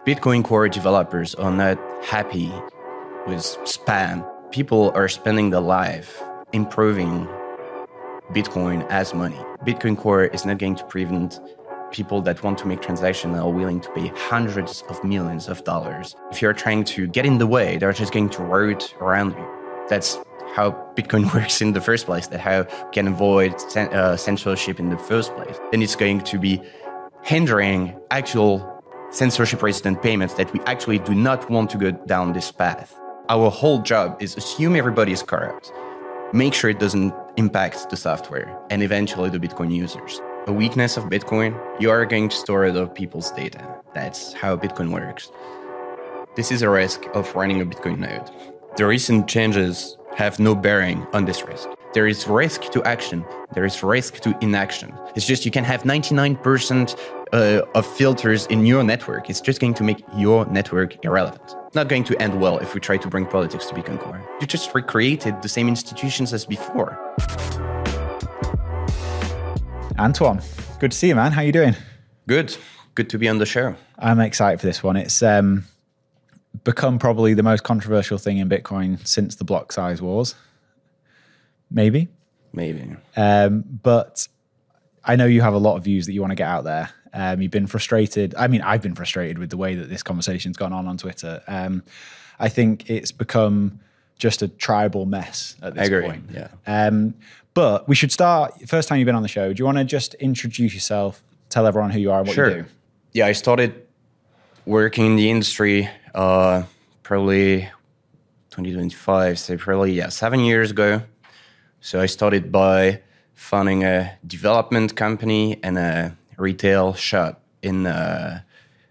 Bitcoin Core developers are not happy with spam. People are spending their life improving Bitcoin as money. Bitcoin Core is not going to prevent people that want to make transactions and are willing to pay hundreds of millions of dollars. If you're trying to get in the way, they're just going to route around you. That's how Bitcoin works in the first place, that's how we can avoid censorship in the first place. Then it's going to be hindering actual censorship-resistant payments that we actually do not want to go down this path. Our whole job is assume everybody is corrupt, make sure it doesn't impact the software, and eventually the Bitcoin users. A weakness of Bitcoin, you are going to store other people's data. That's how Bitcoin works. This is a risk of running a Bitcoin node. The recent changes have no bearing on this risk. There is risk to action. There is risk to inaction. It's just you can have 99% of filters in your network. It's just going to make your network irrelevant. Not going to end well if we try to bring politics to Bitcoin Core. You just recreated the same institutions as before. Antoine, good to see you, man. How you doing? Good. Good to be on the show. I'm excited for this one. It's become probably the most controversial thing in Bitcoin since the block size wars. Maybe. But I know you have a lot of views that you want to get out there. You've been frustrated. I mean, I've been frustrated with the way that this conversation's gone on Twitter. I think it's become just a tribal mess at this point. Yeah. But we should start, first time you've been on the show, do you want to just introduce yourself, tell everyone who you are and what you do? Yeah, I started working in the industry probably 2025, so probably 7 years ago. So I started by founding a development company and a retail shop in my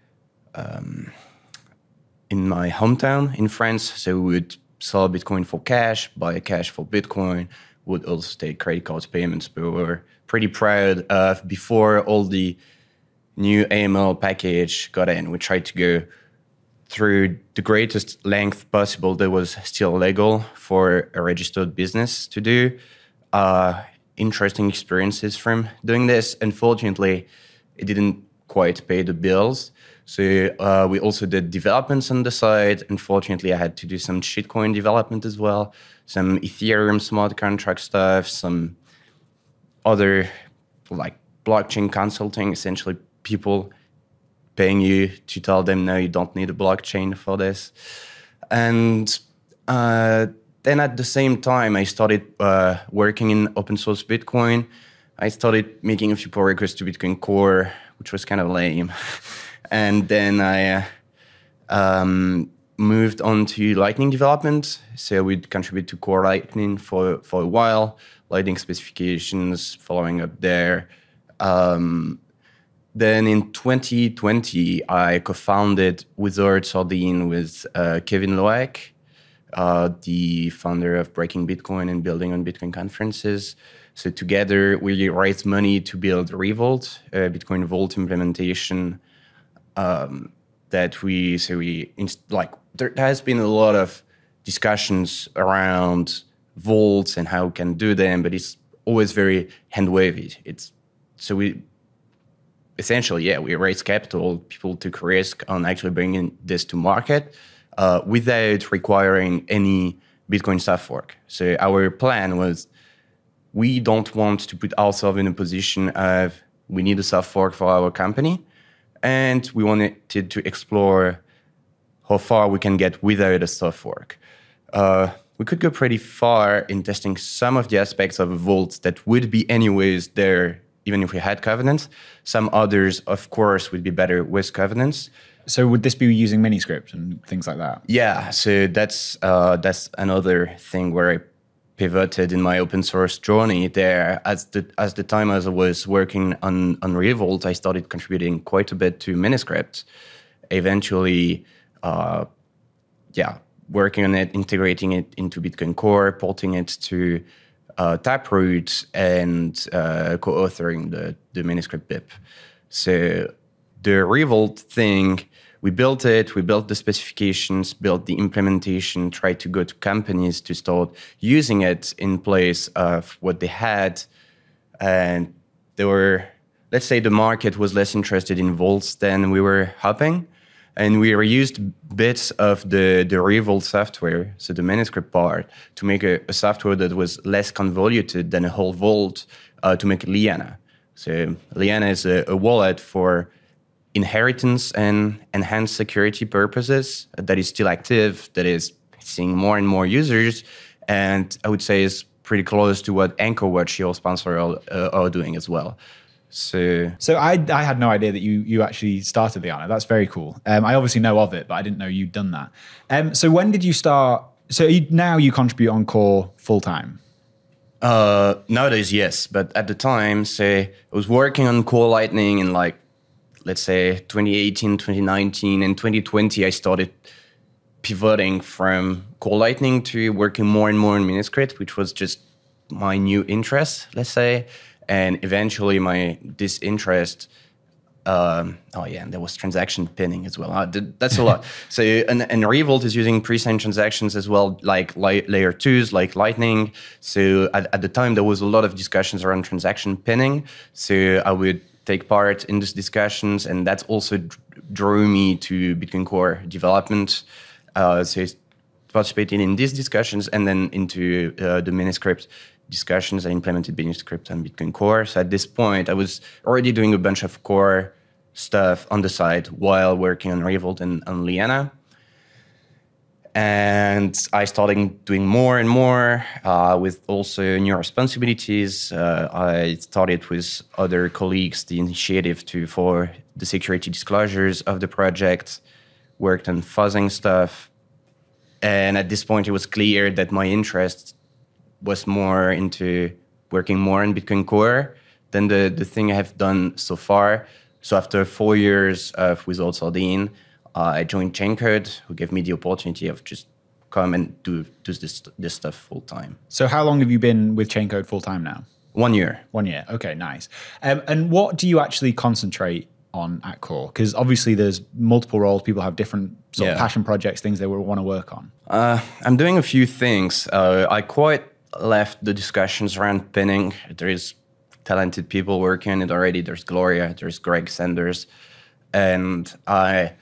hometown in France. So we would sell Bitcoin for cash, buy cash for Bitcoin, would also take credit card payments. But we were pretty proud of before all the new AML package got in. We tried to go through the greatest length possible that was still legal for a registered business to do. Interesting experiences from doing this. Unfortunately, it didn't quite pay the bills. So we also did developments on the side. Unfortunately, I had to do some shitcoin development as well, some Ethereum smart contract stuff, some other like blockchain consulting, essentially people paying you to tell them, no, you don't need a blockchain for this. And then at the same time, I started working in open source Bitcoin. I started making a few pull requests to Bitcoin Core, which was kind of lame. And then I moved on to Lightning development. So we'd contribute to Core Lightning for a while, Lightning specifications, following up there. Then in 2020, I co-founded Wizard Sardine with Kevin Loack, the founder of Breaking Bitcoin and Building on Bitcoin conferences. So together we raised money to build Revolt, a Bitcoin Vault implementation. There has been a lot of discussions around vaults and how we can do them, but it's always very hand-wavy. We raise capital, people took risk on actually bringing this to market without requiring any Bitcoin soft fork. So our plan was we don't want to put ourselves in a position of we need a soft fork for our company, and we wanted to explore how far we can get without a soft fork. We could go pretty far in testing some of the aspects of a vault that would be anyways there even if we had covenants. Some others, of course, would be better with covenants. So would this be using Miniscript and things like that? Yeah, so that's another thing where I pivoted in my open source journey there. As the time as I was working on Revolt, I started contributing quite a bit to Miniscript. Eventually, working on it, integrating it into Bitcoin Core, porting it to Taproot, and co-authoring the Miniscript BIP. So the Revolt thing, we built the specifications, built the implementation, tried to go to companies to start using it in place of what they had. And let's say the market was less interested in vaults than we were hoping. And we reused bits of the Revolt software, so the manuscript part, to make a software that was less convoluted than a whole vault to make Liana. So Liana is a wallet for inheritance and enhanced security purposes that is still active, that is seeing more and more users, and I would say is pretty close to what Anchorwatch, your sponsor, are doing as well. So I had no idea that you actually started Liana. That's very cool. I obviously know of it, but I didn't know you'd done that. So when did you start? So now you contribute on Core full time? Nowadays, yes. But at the time, say, I was working on Core Lightning in let's say 2018, 2019, and 2020, I started pivoting from Core Lightning to working more and more in Miniscript, which was just my new interest, let's say. And eventually my disinterest, and there was transaction pinning as well. That's a lot. So, and Revolt is using pre-signed transactions as well, like layer 2s, like Lightning. So at the time, there was a lot of discussions around transaction pinning. So I would take part in these discussions, and that also drew me to Bitcoin Core development. So participating in these discussions and then into the Miniscript discussions. I implemented Miniscript on Bitcoin Core. So at this point, I was already doing a bunch of core stuff on the side while working on Revolt and on Liana. And I started doing more and more with also new responsibilities. I started with other colleagues the initiative for the security disclosures of the project, worked on fuzzing stuff. And at this point, it was clear that my interest was more into working more in Bitcoin Core than the thing I have done so far. So after 4 years with Old Sardine, I joined Chaincode, who gave me the opportunity of just come and do this stuff full time. So how long have you been with Chaincode full time now? 1 year. 1 year. Okay, nice. And what do you actually concentrate on at Core? Because obviously there's multiple roles. People have different sort of passion projects, things they will want to work on. I'm doing a few things. I quite left the discussions around pinning. There is talented people working on it already. There's Gloria, there's Greg Sanders. And I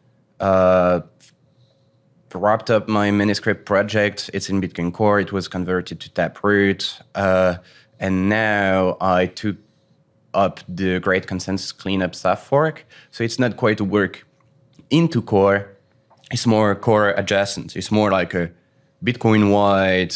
wrapped up my Miniscript project. It's in Bitcoin Core. It was converted to Taproot. And now I took up the Great Consensus Cleanup soft fork. So it's not quite a work into Core. It's more Core adjacent. It's more like a Bitcoin-wide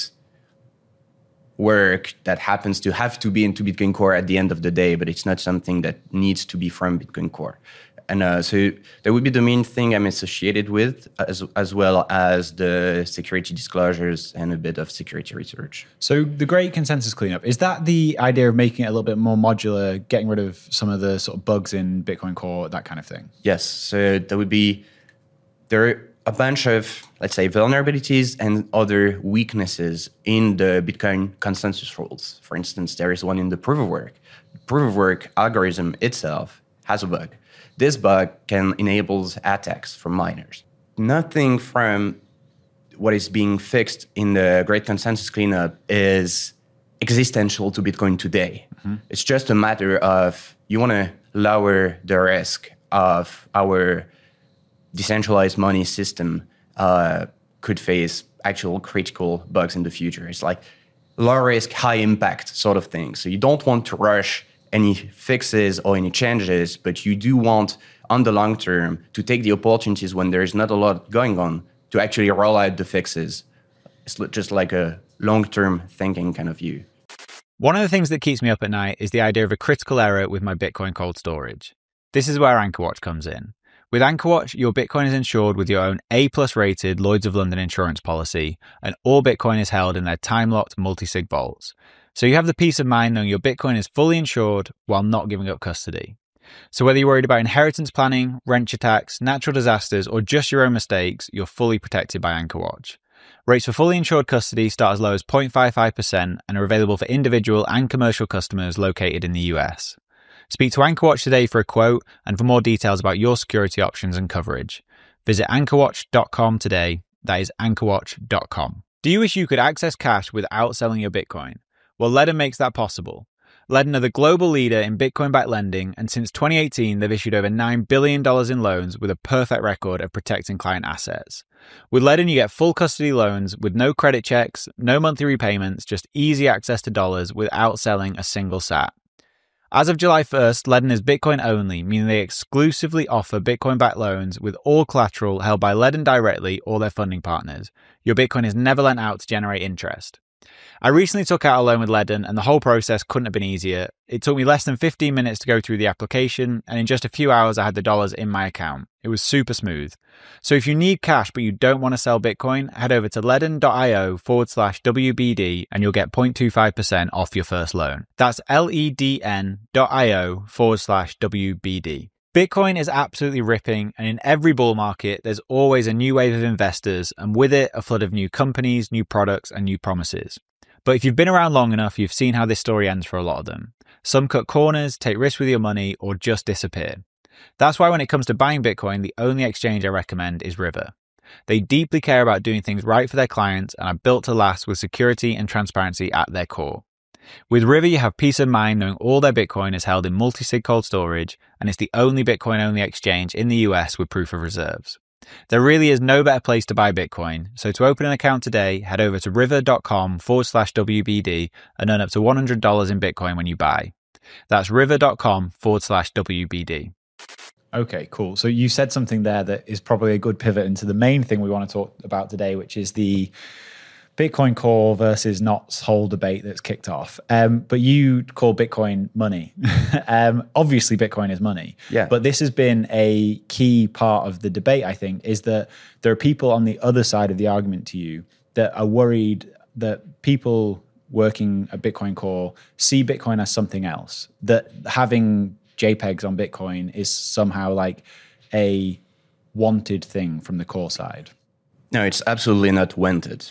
work that happens to have to be into Bitcoin Core at the end of the day, but it's not something that needs to be from Bitcoin Core. And so that would be the main thing I'm associated with, as well as the security disclosures and a bit of security research. So the Great Consensus Cleanup, is that the idea of making it a little bit more modular, getting rid of some of the sort of bugs in Bitcoin Core, that kind of thing? Yes. So that would be, there are a bunch of, let's say, vulnerabilities and other weaknesses in the Bitcoin consensus rules. For instance, there is one in the proof of work. The proof of work algorithm itself has a bug. This bug can enable attacks from miners. Nothing from what is being fixed in the Great Consensus Cleanup is existential to Bitcoin today. Mm-hmm. It's just a matter of you want to lower the risk of our decentralized money system could face actual critical bugs in the future. It's like low risk, high impact sort of thing. So you don't want to rush any fixes or any changes, but you do want on the long term to take the opportunities when there's not a lot going on to actually roll out the fixes. It's just like a long-term thinking kind of view. One of the things that keeps me up at night is the idea of a critical error with my Bitcoin cold storage. This is where Anchorwatch comes in. With Anchorwatch, your Bitcoin is insured with your own A+ rated Lloyd's of London insurance policy, and all Bitcoin is held in their time-locked multi-sig vaults. So you have the peace of mind knowing your Bitcoin is fully insured while not giving up custody. So whether you're worried about inheritance planning, wrench attacks, natural disasters, or just your own mistakes, you're fully protected by Anchorwatch. Rates for fully insured custody start as low as 0.55% and are available for individual and commercial customers located in the US. Speak to Anchorwatch today for a quote and for more details about your security options and coverage. Visit anchorwatch.com today. That is anchorwatch.com. Do you wish you could access cash without selling your Bitcoin? Well, Ledger makes that possible. Ledn are the global leader in Bitcoin-backed lending, and since 2018, they've issued over $9 billion in loans with a perfect record of protecting client assets. With Ledn, you get full custody loans with no credit checks, no monthly repayments, just easy access to dollars without selling a single sat. As of July 1st, Ledn is Bitcoin only, meaning they exclusively offer Bitcoin-backed loans with all collateral held by Ledn directly or their funding partners. Your Bitcoin is never lent out to generate interest. I recently took out a loan with Ledn, and the whole process couldn't have been easier. It took me less than 15 minutes to go through the application, and in just a few hours I had the dollars in my account. It was super smooth. So if you need cash but you don't want to sell Bitcoin, head over to ledn.io/WBD and you'll get 0.25% off your first loan. That's ledn.io/WBD. Bitcoin is absolutely ripping, and in every bull market, there's always a new wave of investors, and with it, a flood of new companies, new products, and new promises. But if you've been around long enough, you've seen how this story ends for a lot of them. Some cut corners, take risks with your money, or just disappear. That's why when it comes to buying Bitcoin, the only exchange I recommend is River. They deeply care about doing things right for their clients and are built to last with security and transparency at their core. With River, you have peace of mind knowing all their Bitcoin is held in multi-sig cold storage, and it's the only Bitcoin-only exchange in the US with proof of reserves. There really is no better place to buy Bitcoin, so to open an account today, head over to river.com/WBD and earn up to $100 in Bitcoin when you buy. That's river.com/WBD. Okay, cool. So you said something there that is probably a good pivot into the main thing we want to talk about today, which is the Bitcoin core versus not whole debate that's kicked off. But you call Bitcoin money. Obviously, Bitcoin is money. Yeah. But this has been a key part of the debate, I think, is that there are people on the other side of the argument to you that are worried that people working at Bitcoin Core see Bitcoin as something else, that having JPEGs on Bitcoin is somehow like a wanted thing from the core side. No, it's absolutely not wanted.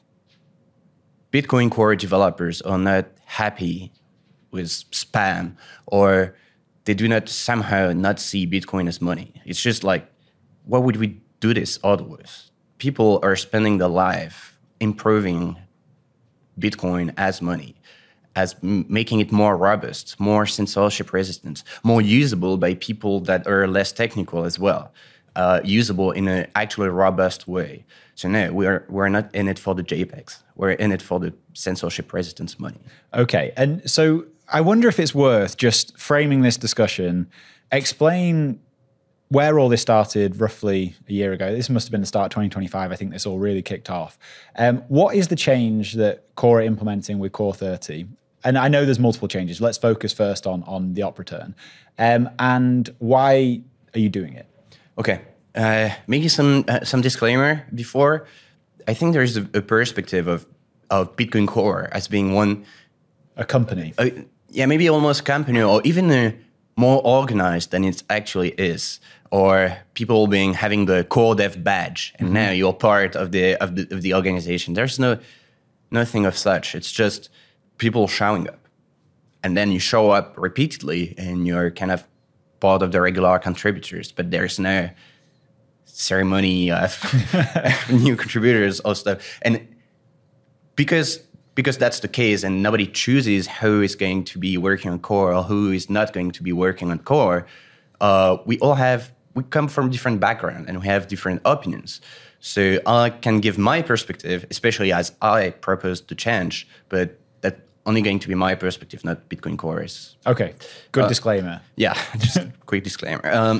Bitcoin Core developers are not happy with spam, or they do not somehow not see Bitcoin as money. It's just like, why would we do this otherwise? People are spending their life improving Bitcoin as money, as making it more robust, more censorship resistant, more usable by people that are less technical as well, usable in an actually robust way. So no, we're not in it for the JPEGs. We're in it for the censorship resistance money. Okay, and so I wonder if it's worth just framing this discussion, explain where all this started roughly a year ago. This must have been the start of 2025. I think this all really kicked off. What is the change that Core are implementing with Core 30? And I know there's multiple changes. Let's focus first on the op return. And why are you doing it? Okay. Maybe some disclaimer before. I think there's a perspective of Bitcoin Core as being a company. Maybe almost a company, or even more organized than it actually is, or people having the core dev badge, and now you're part of the organization. There's nothing of such. It's just people showing up, and then you show up repeatedly, and you're kind of part of the regular contributors. But there's no ceremony of new contributors or stuff. And because that's the case, and nobody chooses who is going to be working on Core or who is not going to be working on Core, we come from different backgrounds and we have different opinions. So I can give my perspective, especially as I propose to change, but that's only going to be my perspective, not Bitcoin Core's. Okay, good disclaimer. Yeah, just a quick disclaimer.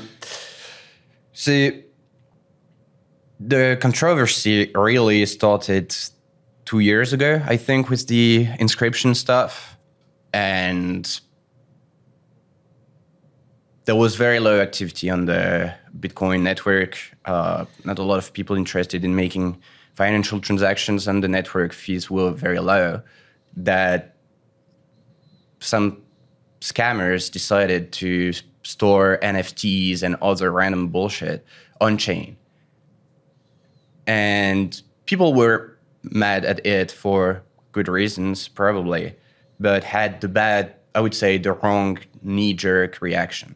So the controversy really started 2 years ago, I think, with the inscription stuff. And there was very low activity on the Bitcoin network. Not a lot of people interested in making financial transactions, and the network fees were very low. That some scammers decided to store NFTs and other random bullshit on chain. And people were mad at it for good reasons, probably, but had the wrong knee-jerk reaction.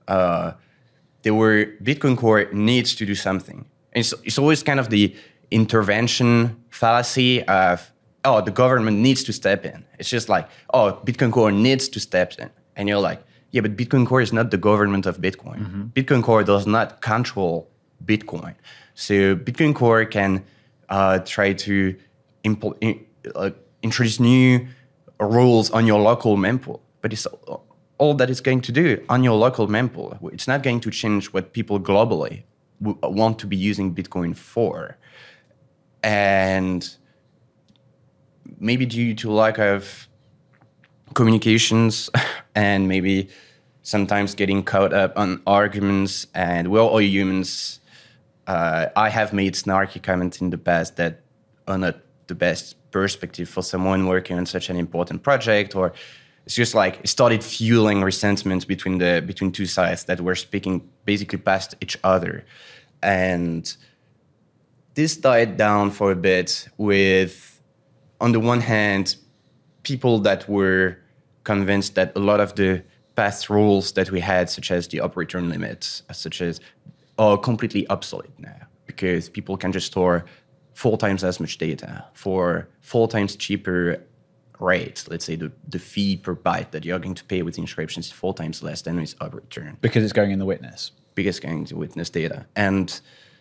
Bitcoin Core needs to do something. It's always kind of the intervention fallacy of, oh, the government needs to step in. It's just like, oh, Bitcoin Core needs to step in. And you're like, yeah, but Bitcoin Core is not the government of Bitcoin. Mm-hmm. Bitcoin Core does not control Bitcoin. So Bitcoin Core can try to introduce new rules on your local mempool, but it's all that it's going to do on your local mempool. It's not going to change what people globally want to be using Bitcoin for. And maybe due to lack of communications and maybe sometimes getting caught up on arguments, and we're all humans. I have made snarky comments in the past that are not the best perspective for someone working on such an important project, or it's just like it started fueling resentment between two sides that were speaking basically past each other. And this died down for a bit with, on the one hand, people that were convinced that a lot of the past rules that we had, such as the up return limits, are completely obsolete now, because people can just store 4 times as much data for 4 times cheaper rate. Let's say the fee per byte that you're going to pay with inscriptions is 4 times less than with up return. Because it's going in the witness. Because it's going to witness data. And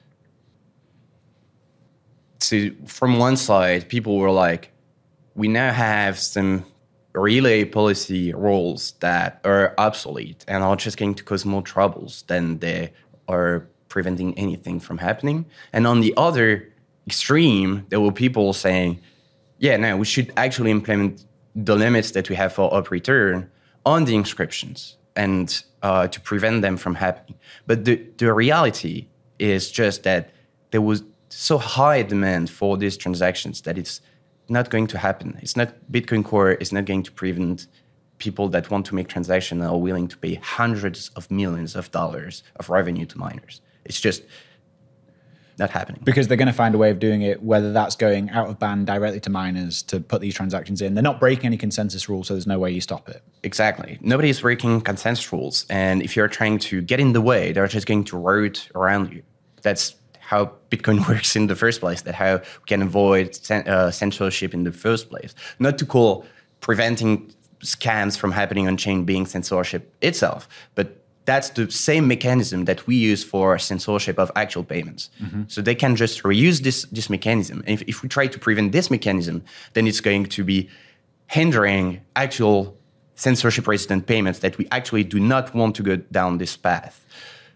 so from one side, people were like, we now have some relay policy rules that are obsolete and are just going to cause more troubles than they are preventing anything from happening. And on the other extreme, there were people saying, yeah, no, we should actually implement the limits that we have for up return on the inscriptions and to prevent them from happening. But the reality is just that there was so high demand for these transactions that it's not going to happen. It's not, Bitcoin Core is not going to prevent people that want to make transactions and are willing to pay hundreds of millions of dollars of revenue to miners. It's just not happening. Because they're going to find a way of doing it, whether that's going out of band directly to miners to put these transactions in. They're not breaking any consensus rules, so there's no way you stop it. Exactly. Nobody's breaking consensus rules. And if you're trying to get in the way, they're just going to route around you. That's how Bitcoin works in the first place, that how we can avoid censorship in the first place. Not to call preventing scams from happening on chain being censorship itself, but that's the same mechanism that we use for censorship of actual payments. Mm-hmm. So they can just reuse this mechanism. And if we try to prevent this mechanism, then it's going to be hindering actual censorship-resistant payments that we actually do not want to go down this path.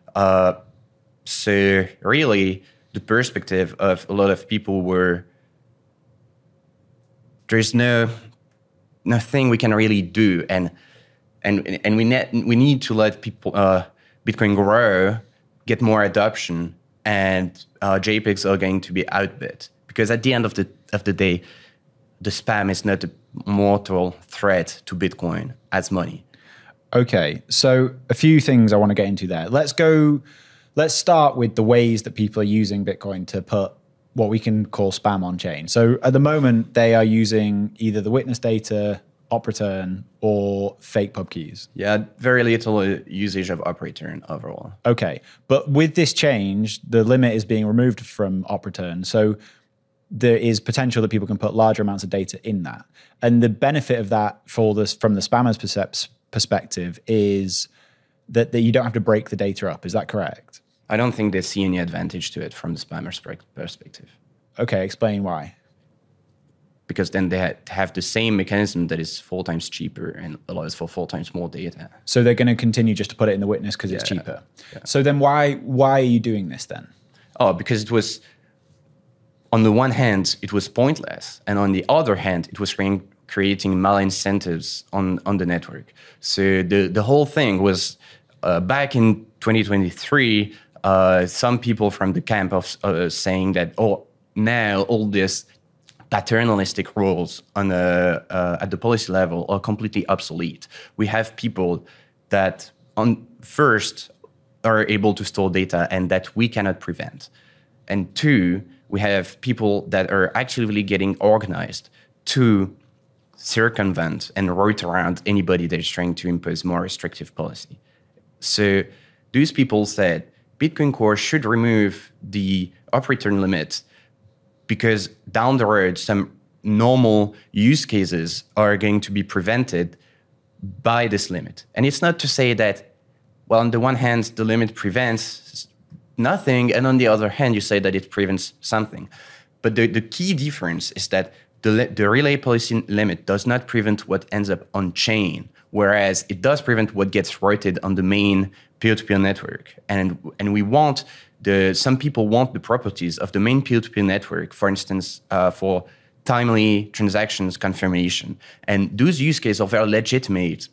So really, the perspective of a lot of people were, there's nothing we can really do, and we need to let people Bitcoin grow, get more adoption, and JPEGs are going to be outbid, because at the end of the day, the spam is not a mortal threat to Bitcoin as money. Okay, so a few things I want to get into there. Let's start with the ways that people are using Bitcoin to put what we can call spam on chain. So at the moment, they are using either the witness data, op return, or fake pub keys. Yeah, very little usage of op return overall. Okay, but with this change, the limit is being removed from op return. So there is potential that people can put larger amounts of data in that. And the benefit of that from the spammer's perspective is that you don't have to break the data up. Is that correct? I don't think they see any advantage to it from the spammer's perspective. Okay, explain why. Because then they have the same mechanism that is 4 times cheaper and allows for 4 times more data. So they're going to continue just to put it in the witness because it's cheaper. Yeah. So then why are you doing this then? Oh, because it was, on the one hand, it was pointless. And on the other hand, it was creating malincentives on the network. So the whole thing was, back in 2023, some people from the camp of saying that, now all these paternalistic rules on at the policy level are completely obsolete. We have people that first are able to store data and that we cannot prevent. And 2, we have people that are actively getting organized to circumvent and route around anybody that is trying to impose more restrictive policy. So those people said Bitcoin Core should remove the up return limit because down the road, some normal use cases are going to be prevented by this limit. And it's not to say that, well, on the one hand, the limit prevents nothing, and on the other hand, you say that it prevents something. But the key difference is that the relay policy limit does not prevent what ends up on chain, whereas it does prevent what gets routed on the main peer-to-peer network. And we want some people want the properties of the main peer-to-peer network, for instance, for timely transactions confirmation. And those use cases are very legitimate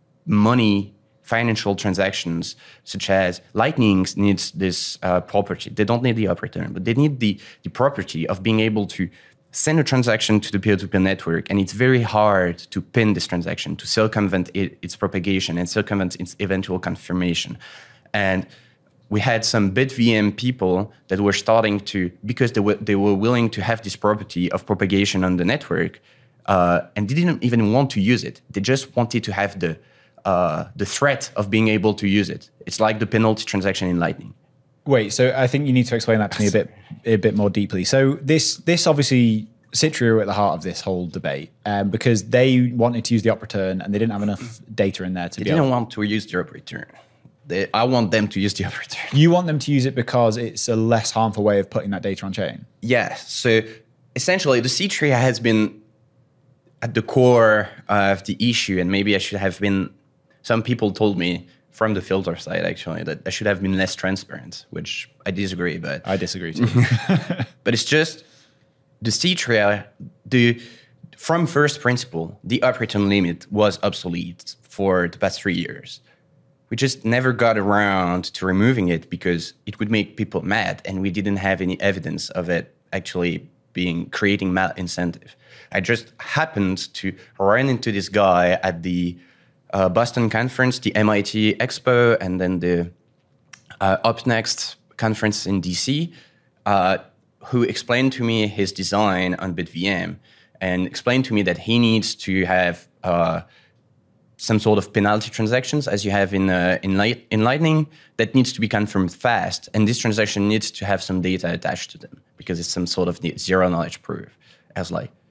financial transactions, such as Lightning needs this property. They don't need the operator, but they need the property of being able to send a transaction to the peer-to-peer network, and it's very hard to pin this transaction, to circumvent its propagation and circumvent its eventual confirmation. And we had some BitVM people that were starting to, because they were willing to have this property of propagation on the network, and they didn't even want to use it. They just wanted to have the threat of being able to use it. It's like the penalty transaction in Lightning. Wait, so I think you need to explain that to me a bit more deeply. So this obviously, Citria are at the heart of this whole debate because they wanted to use the op return and they didn't have enough data in there to They didn't want to use the op return. I want them to use the op return. You want them to use it because it's a less harmful way of putting that data on chain? Yeah, so essentially the Citria has been at the core of the issue, and maybe I should have been, some people told me from the filter side, actually, that I should have been less transparent, which I disagree, but... I disagree too. But it's just, the Citria, from first principle, the op return limit was obsolete for the past 3 years. We just never got around to removing it because it would make people mad, and we didn't have any evidence of it actually creating mal incentive. I just happened to run into this guy at the Boston conference, the MIT Expo, and then the UpNext conference in DC, who explained to me his design on BitVM and explained to me that he needs to have some sort of penalty transactions, as you have in Lightning, that needs to be confirmed fast. And this transaction needs to have some data attached to them because it's some sort of zero knowledge proof. As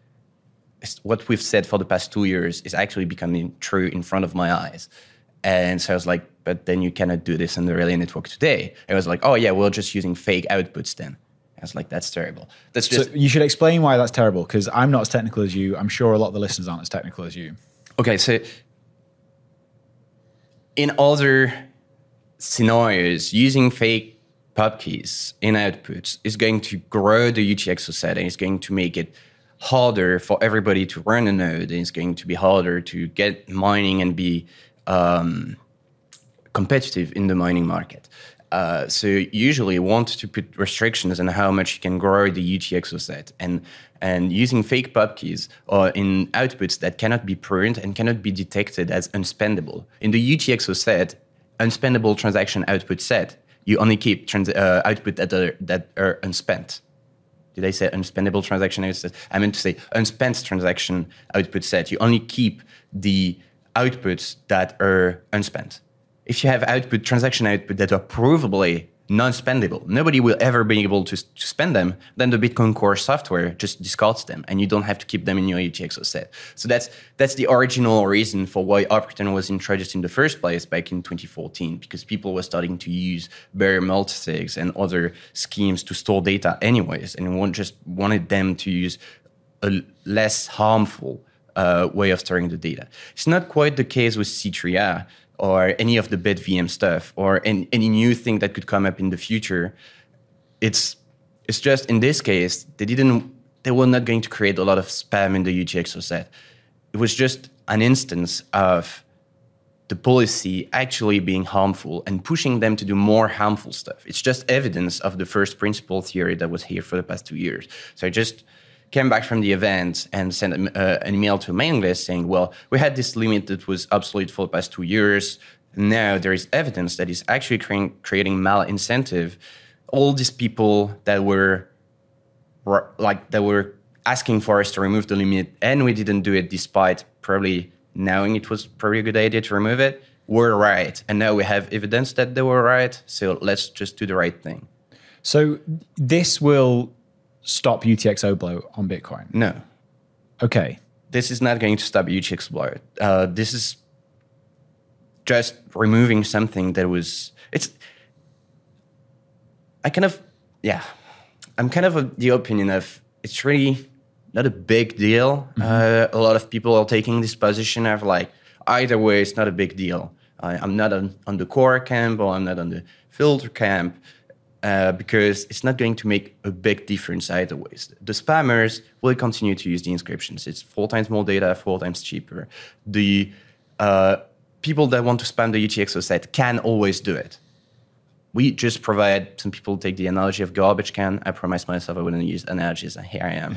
what we've said for the past 2 years is actually becoming true in front of my eyes. And so I was like, but then you cannot do this on the Relay network today. I was like, oh yeah, we're just using fake outputs then. I was like, that's terrible. That's just... So you should explain why that's terrible, because I'm not as technical as you. I'm sure a lot of the listeners aren't as technical as you. Okay, so in other scenarios, using fake pub keys in outputs is going to grow the UTXO set, and it's going to make it harder for everybody to run a node, and it's going to be harder to get mining and be competitive in the mining market. So usually you want to put restrictions on how much you can grow the UTXO set, and using fake pub keys or in outputs that cannot be pruned and cannot be detected as unspendable. In the UTXO set, unspendable transaction output set, you only keep output that are unspent. Did I say unspendable transaction output set? I meant to say unspent transaction output set. You only keep the outputs that are unspent. If you have transaction output that are provably non-spendable, nobody will ever be able to spend them, then the Bitcoin Core software just discards them, and you don't have to keep them in your UTXO set. So that's the original reason for why op return was introduced in the first place back in 2014, because people were starting to use bare multisigs and other schemes to store data anyways, and just wanted them to use a less harmful way of storing the data. It's not quite the case with Citria or any of the BitVM stuff, or any new thing that could come up in the future. It's just, in this case, they were not going to create a lot of spam in the UTXO set. It was just an instance of the policy actually being harmful and pushing them to do more harmful stuff. It's just evidence of the first principle theory that was here for the past 2 years. So I just came back from the event and sent an email to a mailing list saying, well, we had this limit that was obsolete for the past 2 years. Now there is evidence that is actually creating mal-incentive. All these people that were asking for us to remove the limit, and we didn't do it despite probably knowing it was probably a good idea to remove it, were right. And now we have evidence that they were right, so let's just do the right thing. So this will stop UTXO bloat on Bitcoin? No. Okay. This is not going to stop UTXO exploit. This is just removing something that was, I'm kind of the opinion of it's really not a big deal. A lot of people are taking this position of like, either way, it's not a big deal. I'm not on the core camp or I'm not on the filter camp because it's not going to make a big difference either ways. The spammers will continue to use the inscriptions. It's 4 times more data, 4 times cheaper. The people that want to spam the UTXO set can always do it. We just provide, some people take the analogy of garbage can. I promised myself I wouldn't use analogies, and here I am.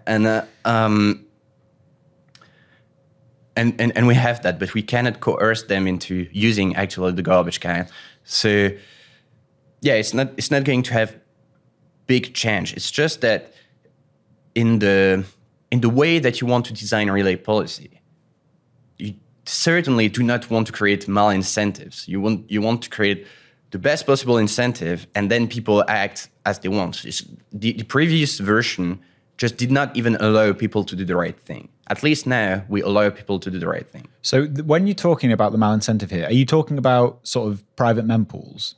And we have that, but we cannot coerce them into using actually the garbage can. So yeah, it's not going to have big change. It's just that in the way that you want to design a relay policy, you certainly do not want to create mal-incentives. You want to create the best possible incentive, and then people act as they want. The previous version just did not even allow people to do the right thing. At least now, we allow people to do the right thing. So when you're talking about the mal-incentive here, are you talking about sort of private mempools?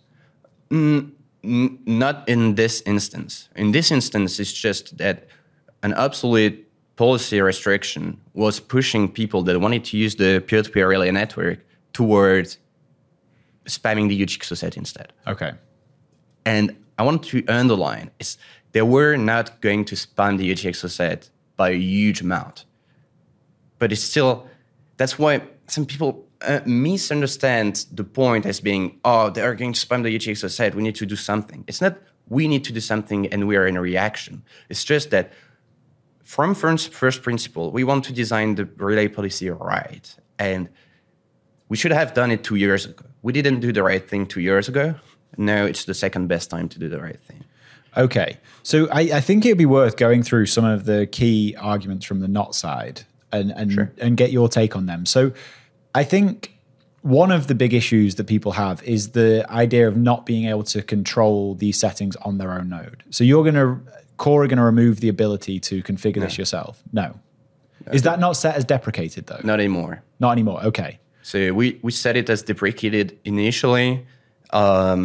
Not in this instance. In this instance, it's just that an obsolete policy restriction was pushing people that wanted to use the peer-to-peer relay network towards spamming the UTXO set instead. Okay. And I want to underline is they were not going to spam the UTXO set by a huge amount. But it's still, that's why some people misunderstand the point as being, oh, they are going to spam the UTXO set, we need to do something. It's not we need to do something and we are in a reaction. It's just that from first principle, we want to design the relay policy right. And we should have done it 2 years ago. We didn't do the right thing 2 years ago. Now it's the second best time to do the right thing. Okay. So I think it'd be worth going through some of the key arguments from the not side and get your take on them. So I think one of the big issues that people have is the idea of not being able to control these settings on their own node. So Core are going to remove the ability to configure this yourself? No. Is that not set as deprecated though? Not anymore. Not anymore. Okay. So we set it as deprecated initially, but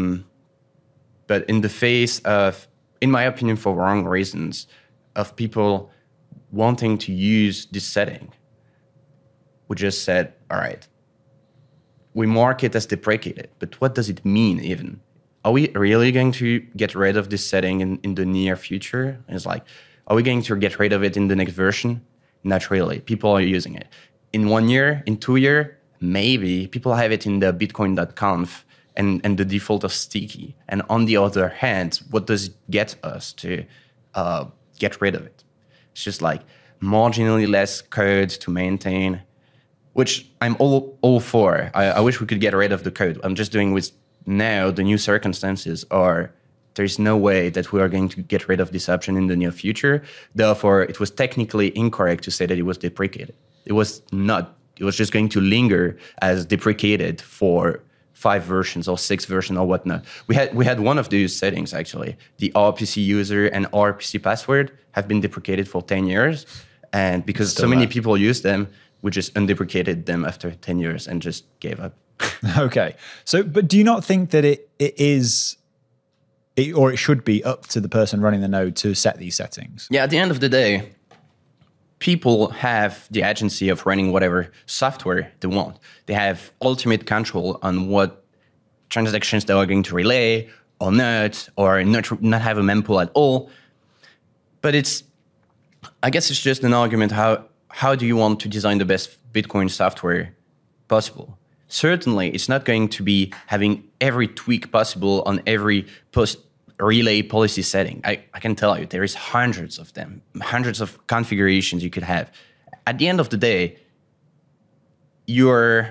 in the face of, in my opinion, for wrong reasons, of people wanting to use this setting, we just said, all right, we mark it as deprecated, but what does it mean even? Are we really going to get rid of this setting in the near future? It's like, are we going to get rid of it in the next version? Not really. People are using it. In 1 year, in 2 years, maybe people have it in the bitcoin.conf and the default of sticky. And on the other hand, what does it get us to get rid of it? It's just like marginally less code to maintain, which I'm all for. I wish we could get rid of the code. I'm just doing with now the new circumstances are there's no way that we are going to get rid of this option in the near future. Therefore, it was technically incorrect to say that it was deprecated. It was not. It was just going to linger as deprecated for 5 versions or 6 versions or whatnot. We had one of these settings actually. The RPC user and RPC password have been deprecated for 10 years. And because so many people use them, we just undeprecated them after 10 years and just gave up. Okay. So, but do you not think that it should be up to the person running the node to set these settings? Yeah, at the end of the day, people have the agency of running whatever software they want. They have ultimate control on what transactions they are going to relay or not have a mempool at all. But I guess it's just an argument how do you want to design the best Bitcoin software possible? Certainly, it's not going to be having every tweak possible on every relay policy setting. I can tell you, there is hundreds of them, hundreds of configurations you could have. At the end of the day, you're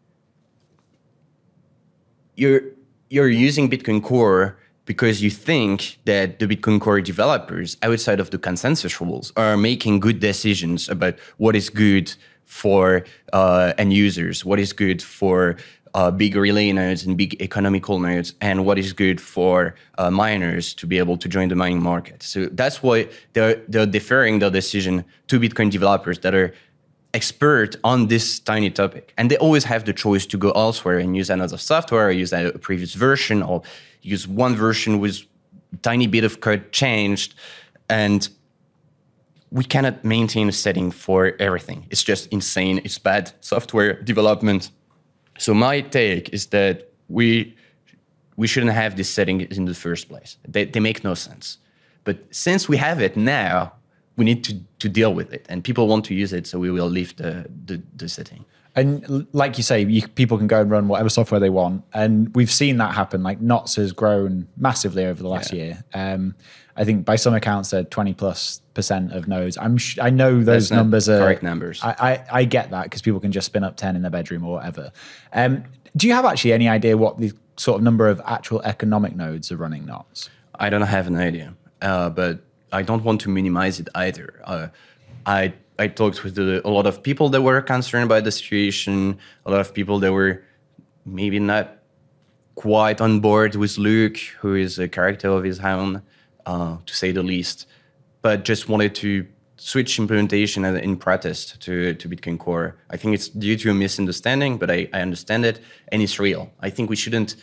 using Bitcoin Core because you think that the Bitcoin Core developers outside of the consensus rules are making good decisions about what is good for end users, what is good for big relay nodes and big economical nodes, and what is good for miners to be able to join the mining market. So that's why they're deferring their decision to Bitcoin developers that are expert on this tiny topic. And they always have the choice to go elsewhere and use another software, or use a previous version, or use one version with a tiny bit of code changed. And we cannot maintain a setting for everything. It's just insane. It's bad software development. So my take is that we shouldn't have this setting in the first place. They make no sense. But since we have it now, we need to deal with it. And people want to use it, so we will leave the setting. And like you say, people can go and run whatever software they want. And we've seen that happen. Like Knots has grown massively over the last year. I think by some accounts, they're 20+% of nodes. I know those numbers are correct numbers. I get that because people can just spin up 10 in their bedroom or whatever. Do you have actually any idea what the sort of number of actual economic nodes are running Knots? I don't have an idea, but I don't want to minimize it either. I talked with a lot of people that were concerned about the situation, a lot of people that were maybe not quite on board with Luke, who is a character of his own, to say the least, but just wanted to switch implementation in protest to Bitcoin Core. I think it's due to a misunderstanding, but I understand it, and it's real. I think we shouldn't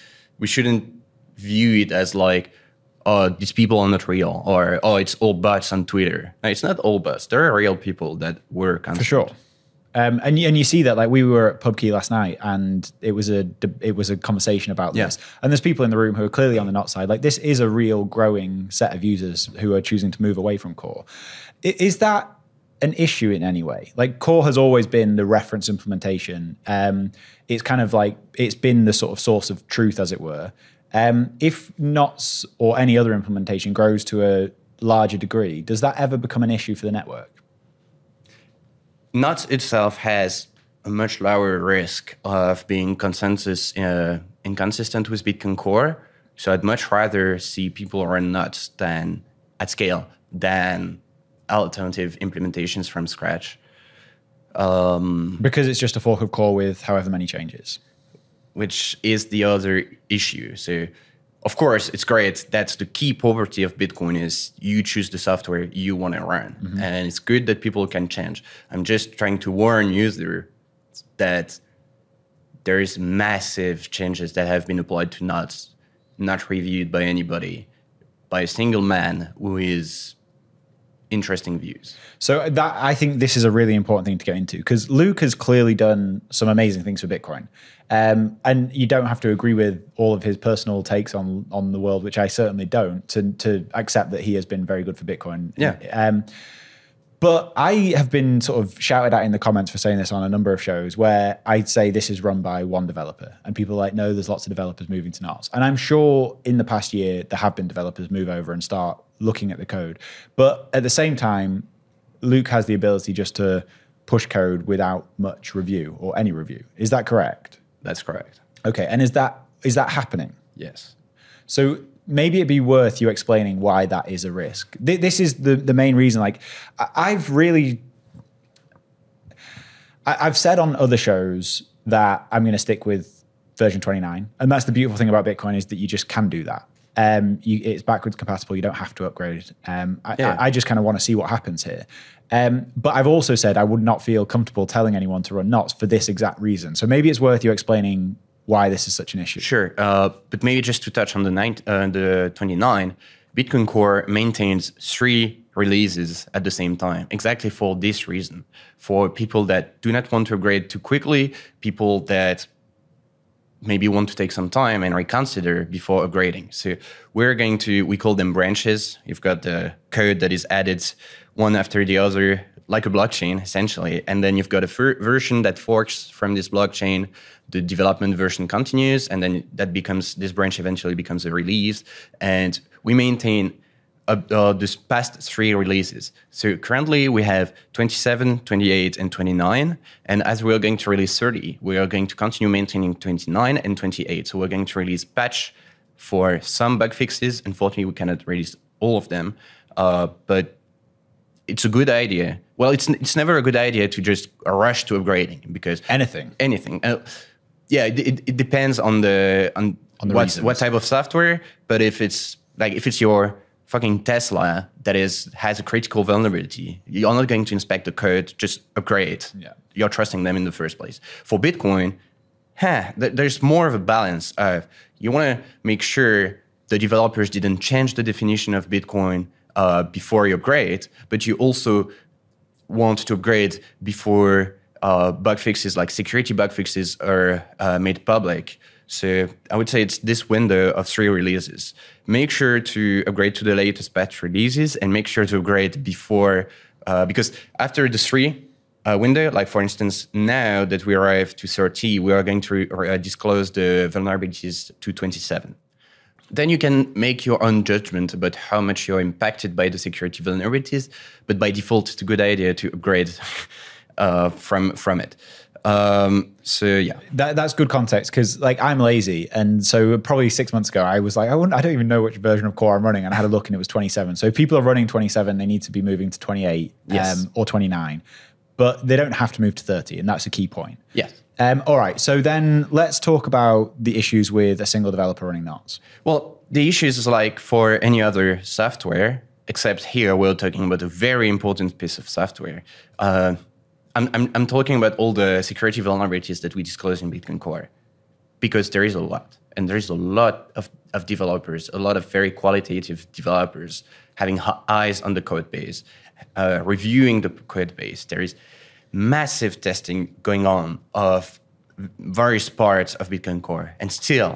view it as like, oh, these people are not real, or oh, it's all bots on Twitter. No, it's not all bots. There are real people that were concerned. For sure. And you see that, like we were at PubKey last night, and it was a conversation about this. And there's people in the room who are clearly on the Knot side. Like this is a real growing set of users who are choosing to move away from Core. Is that an issue in any way? Like Core has always been the reference implementation. It's kind of like it's been the sort of source of truth, as it were. If Knots or any other implementation grows to a larger degree, does that ever become an issue for the network? Knots itself has a much lower risk of being consensus inconsistent with Bitcoin Core. So I'd much rather see people run Knots at scale than alternative implementations from scratch. Because it's just a fork of Core with however many changes. Which is the other issue. So, of course, it's great. That's the key property of Bitcoin is you choose the software you want to run. Mm-hmm. And it's good that people can change. I'm just trying to warn users that there is massive changes that have been applied to Knots, not reviewed by anybody, by a single man who is interesting views. So that I think this is a really important thing to get into because Luke has clearly done some amazing things for Bitcoin. And you don't have to agree with all of his personal takes on the world, which I certainly don't, to accept that he has been very good for Bitcoin. Yeah. But I have been sort of shouted at in the comments for saying this on a number of shows where I'd say this is run by one developer. And people are like, no, there's lots of developers moving to Knots. And I'm sure in the past year, there have been developers move over and start looking at the code. But at the same time, Luke has the ability just to push code without much review or any review. Is that correct? That's correct. Okay. And is that happening? Yes. So maybe it'd be worth you explaining why that is a risk. This is the main reason. Like I've said on other shows that I'm going to stick with version 29. And that's the beautiful thing about Bitcoin is that you just can do that. It's backwards compatible. You don't have to upgrade. I just kind of want to see what happens here. But I've also said I would not feel comfortable telling anyone to run Knots for this exact reason. So maybe it's worth you explaining why this is such an issue. Sure. But maybe just to touch on the 29, Bitcoin Core maintains 3 releases at the same time, exactly for this reason. For people that do not want to upgrade too quickly, people that maybe want to take some time and reconsider before upgrading. So we call them branches. You've got the code that is added one after the other, like a blockchain, essentially. And then you've got a version that forks from this blockchain. The development version continues, and then this branch eventually becomes a release. And we maintain this past 3 releases. So currently we have 27, 28, and 29. And as we are going to release 30, we are going to continue maintaining 29 and 28. So we're going to release patch for some bug fixes. Unfortunately, we cannot release all of them. But it's a good idea. Well, it's never a good idea to just rush to upgrading because anything. Yeah, it depends on what type of software. But if it's your fucking Tesla that has a critical vulnerability, you're not going to inspect the code, just upgrade. Yeah. You're trusting them in the first place. For Bitcoin, there's more of a balance of you want to make sure the developers didn't change the definition of Bitcoin before you upgrade, but you also want to upgrade before bug fixes, like security bug fixes, are made public. So I would say it's this window of 3 releases. Make sure to upgrade to the latest patch releases and make sure to upgrade before, because after the 3 window, like for instance, now that we arrive to 30, we are going to disclose the vulnerabilities to 27. Then you can make your own judgment about how much you're impacted by the security vulnerabilities, but by default, it's a good idea to upgrade from it. So yeah, that's good context, because like I'm lazy, and so probably 6 months ago I was like, I don't even know which version of Core I'm running, and I had a look and it was 27. So if people are running 27, they need to be moving to 28 or 29, but they don't have to move to 30, and that's a key point. Yes. All right, so then let's talk about the issues with a single developer running knots. Well, the issues is like for any other software, except here we're talking about a very important piece of software. I'm talking about all the security vulnerabilities that we disclose in Bitcoin Core, because there is a lot, and there is a lot of developers, a lot of very qualitative developers having eyes on the code base, reviewing the code base. There is massive testing going on of various parts of Bitcoin Core, and still,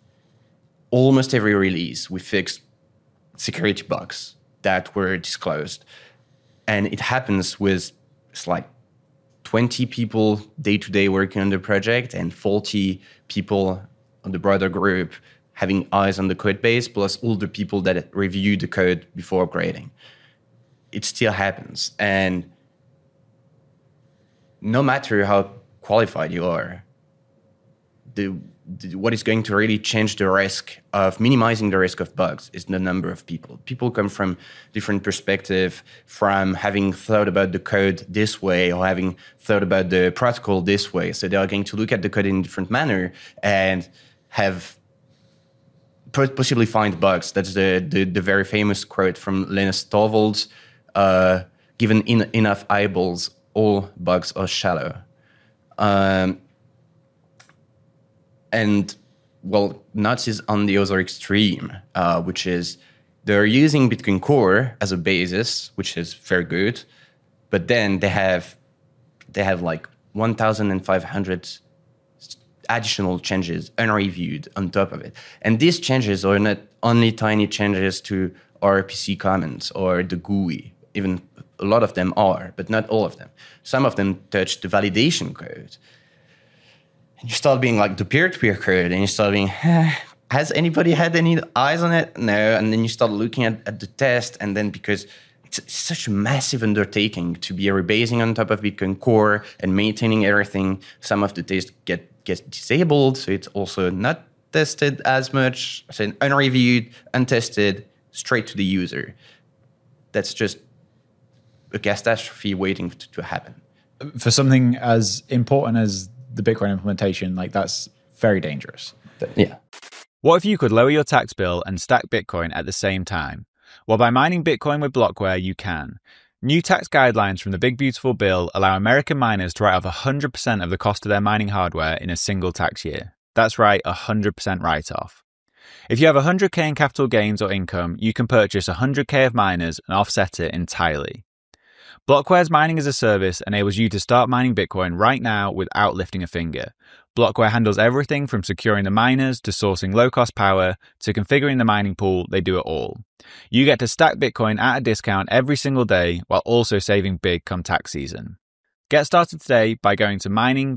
almost every release we fix security bugs that were disclosed, and it happens with like 20 people day-to-day working on the project and 40 people on the broader group having eyes on the code base, plus all the people that review the code before upgrading. It still happens. And no matter how qualified you are, what is going to really change the risk of minimizing the risk of bugs is the number of people. People come from different perspectives, from having thought about the code this way or having thought about the protocol this way. So they are going to look at the code in a different manner and have possibly find bugs. That's the very famous quote from Linus Torvalds, given enough eyeballs, all bugs are shallow. And well, Knots is on the other extreme, which is they're using Bitcoin Core as a basis, which is very good, but then they have like 1,500 additional changes unreviewed on top of it. And these changes are not only tiny changes to RPC comments or the GUI. Even a lot of them are, but not all of them. Some of them touch the validation code. And you start being like the peer-to-peer code, and you start being, has anybody had any eyes on it? No. And then you start looking at the test, and then because it's such a massive undertaking to be rebasing on top of Bitcoin Core and maintaining everything, some of the tests get disabled, so it's also not tested as much. So unreviewed, untested, straight to the user. That's just a catastrophe waiting to happen. For something as important as the Bitcoin implementation, like that's very dangerous. Yeah. What if you could lower your tax bill and stack Bitcoin at the same time? Well, by mining Bitcoin with Blockware, you can. New tax guidelines from the Big Beautiful Bill allow American miners to write off 100% of the cost of their mining hardware in a single tax year. That's right, 100% write-off. If you have 100k in capital gains or income, you can purchase 100k of miners and offset it entirely. Blockware's mining as a service enables you to start mining Bitcoin right now without lifting a finger. Blockware handles everything from securing the miners to sourcing low-cost power to configuring the mining pool. They do it all. You get to stack Bitcoin at a discount every single day while also saving big come tax season. Get started today by going to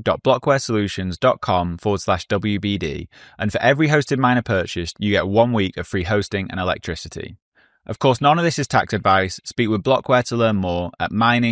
mining.blockwaresolutions.com/WBD, and for every hosted miner purchased, you get 1 week of free hosting and electricity. Of course, none of this is tax advice. Speak with Blockware to learn more at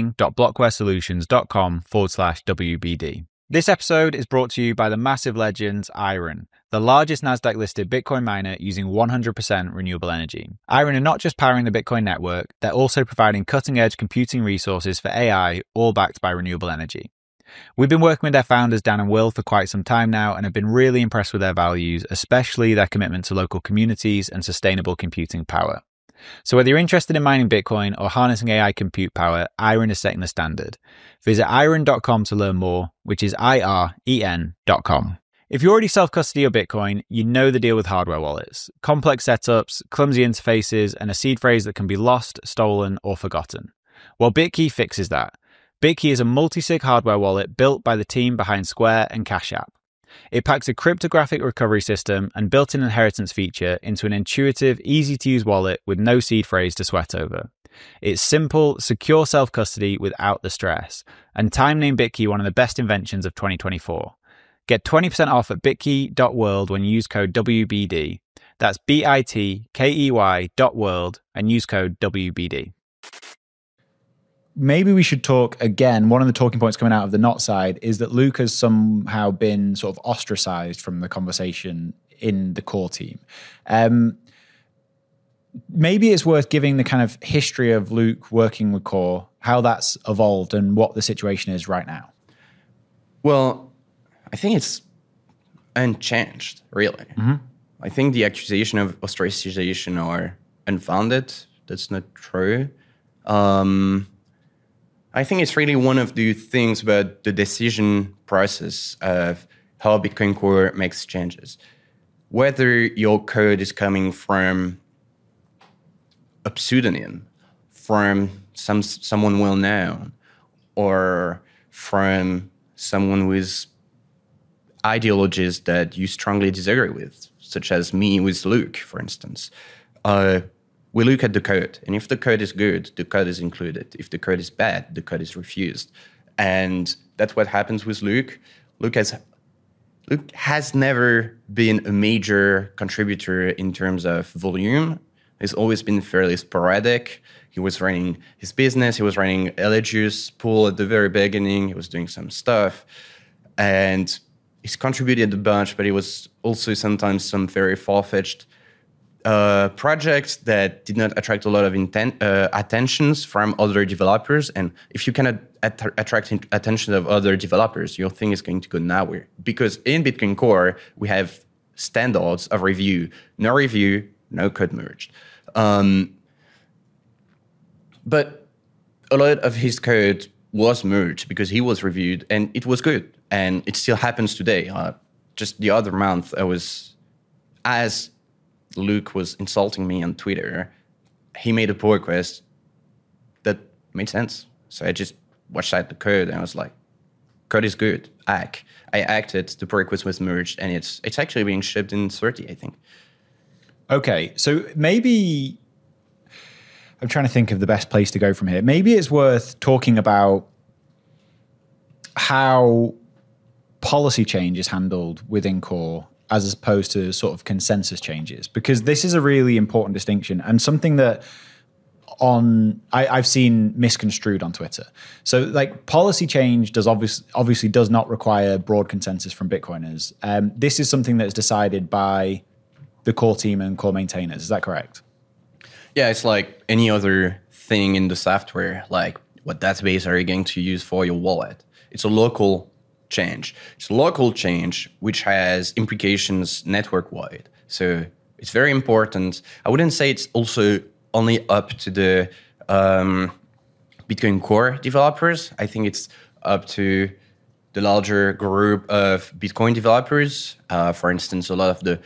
mining.blockwaresolutions.com/WBD. This episode is brought to you by the massive legends Iron, the largest Nasdaq-listed Bitcoin miner using 100% renewable energy. Iron are not just powering the Bitcoin network, they're also providing cutting-edge computing resources for AI, all backed by renewable energy. We've been working with their founders, Dan and Will, for quite some time now and have been really impressed with their values, especially their commitment to local communities and sustainable computing power. So whether you're interested in mining Bitcoin or harnessing AI compute power, Iron is setting the standard. Visit iron.com to learn more, which is IREN.com. If you already self-custody your Bitcoin, you know the deal with hardware wallets. Complex setups, clumsy interfaces, and a seed phrase that can be lost, stolen, or forgotten. Well, Bitkey fixes that. Bitkey is a multi-sig hardware wallet built by the team behind Square and Cash App. It packs a cryptographic recovery system and built-in inheritance feature into an intuitive, easy-to-use wallet with no seed phrase to sweat over. It's simple, secure self-custody without the stress, and Time named Bitkey one of the best inventions of 2024. Get 20% off at bitkey.world when you use code WBD. That's bitkey.world and use code WBD. Maybe we should talk again. One of the talking points coming out of the Knot side is that Luke has somehow been sort of ostracized from the conversation in the core team. Maybe it's worth giving the kind of history of Luke working with core, how that's evolved and what the situation is right now. Well, I think it's unchanged, really. Mm-hmm. I think the accusation of ostracization are unfounded. That's not true. I think it's really one of the things about the decision process of how Bitcoin Core makes changes. Whether your code is coming from a pseudonym, from someone well-known, or from someone with ideologies that you strongly disagree with, such as me with Luke, for instance. We look at the code, and if the code is good, the code is included. If the code is bad, the code is refused. And that's what happens with Luke. Luke has never been a major contributor in terms of volume. He's always been fairly sporadic. He was running his business. He was running Elegius Pool at the very beginning. He was doing some stuff. And he's contributed a bunch, but it was also sometimes some very far-fetched projects that did not attract a lot of attentions from other developers. And if you cannot attract attention of other developers, your thing is going to go nowhere. Because in Bitcoin Core, we have standards of review. No review, no code merged. But a lot of his code was merged because he was reviewed and it was good. And it still happens today. Just the other month, as Luke was insulting me on Twitter, he made a pull request that made sense. So I just watched out the code and I was like, code is good. I acted, the pull request was merged, and it's actually being shipped in 30, I think. Okay, so maybe I'm trying to think of the best place to go from here. Maybe it's worth talking about how policy change is handled within core as opposed to sort of consensus changes, because this is a really important distinction and something that I've seen misconstrued on Twitter. So like policy change does obviously does not require broad consensus from Bitcoiners. This is something that is decided by the core team and core maintainers. Is that correct? Yeah, it's like any other thing in the software. Like, what database are you going to use for your wallet? It's a local change. It's a local change which has implications network-wide. So it's very important. I wouldn't say it's also only up to the Bitcoin Core developers. I think it's up to the larger group of Bitcoin developers. For instance, a lot of the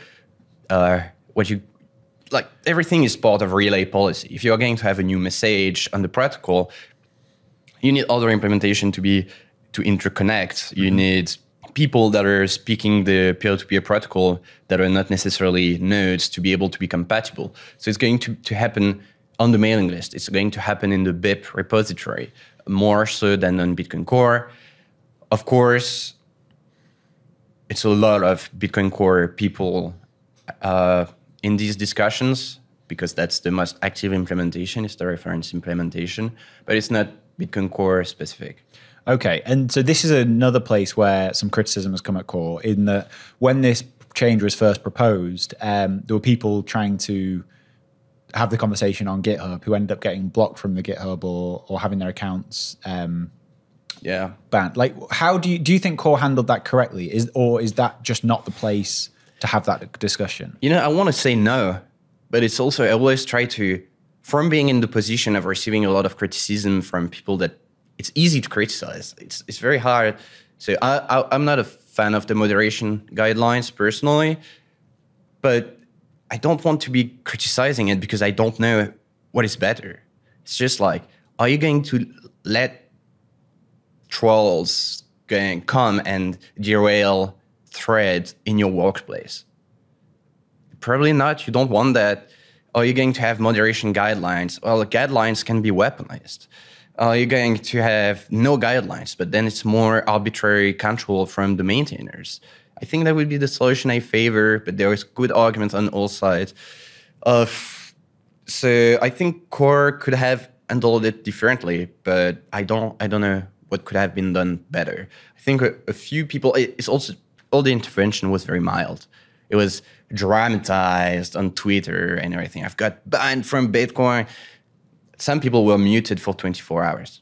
everything is part of relay policy. If you're going to have a new message on the protocol, you need other implementation to interconnect. You need people that are speaking the peer-to-peer protocol that are not necessarily nodes to be able to be compatible. So it's going to happen on the mailing list. It's going to happen in the BIP repository, more so than on Bitcoin Core. Of course, it's a lot of Bitcoin Core people in these discussions, because that's the most active implementation, is the reference implementation, but it's not Bitcoin Core specific. Okay, and so this is another place where some criticism has come at core, in that when this change was first proposed, there were people trying to have the conversation on GitHub who ended up getting blocked from the GitHub or having their accounts Yeah. banned. Like, how do you think Core handled that correctly? Is that just not the place to have that discussion? You know, I want to say no, but it's also, I always try to, from being in the position of receiving a lot of criticism from people that it's easy to criticize. It's very hard. So I'm not a fan of the moderation guidelines personally, but I don't want to be criticizing it because I don't know what is better. It's just like, are you going to let trolls come and derail threads in your workplace? Probably not. You don't want that. Are you going to have moderation guidelines? Well, the guidelines can be weaponized. Are you going to have no guidelines, but then it's more arbitrary control from the maintainers? I think that would be the solution I favor, but there is good arguments on all sides. So I think Core could have handled it differently, but I don't know what could have been done better. I think a few people, it's also, all the intervention was very mild. It was dramatized on Twitter and everything. I've got banned from Bitcoin. Some people were muted for 24 hours.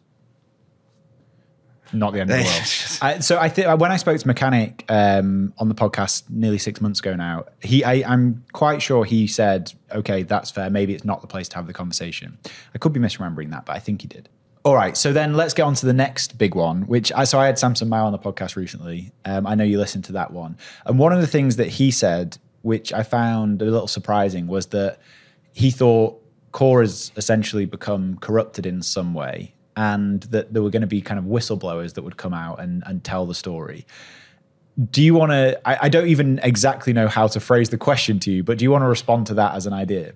Not the end of the world. So I think when I spoke to Mechanic on the podcast nearly 6 months ago now, I'm quite sure he said, okay, that's fair. Maybe it's not the place to have the conversation. I could be misremembering that, but I think he did. All right, so then let's get on to the next big one, which I had Samson Mao on the podcast recently. I know you listened to that one. And one of the things that he said, which I found a little surprising, was that he thought Core has essentially become corrupted in some way, and that there were going to be kind of whistleblowers that would come out and tell the story. Do you want to, I don't even exactly know how to phrase the question to you, but do you want to respond to that as an idea?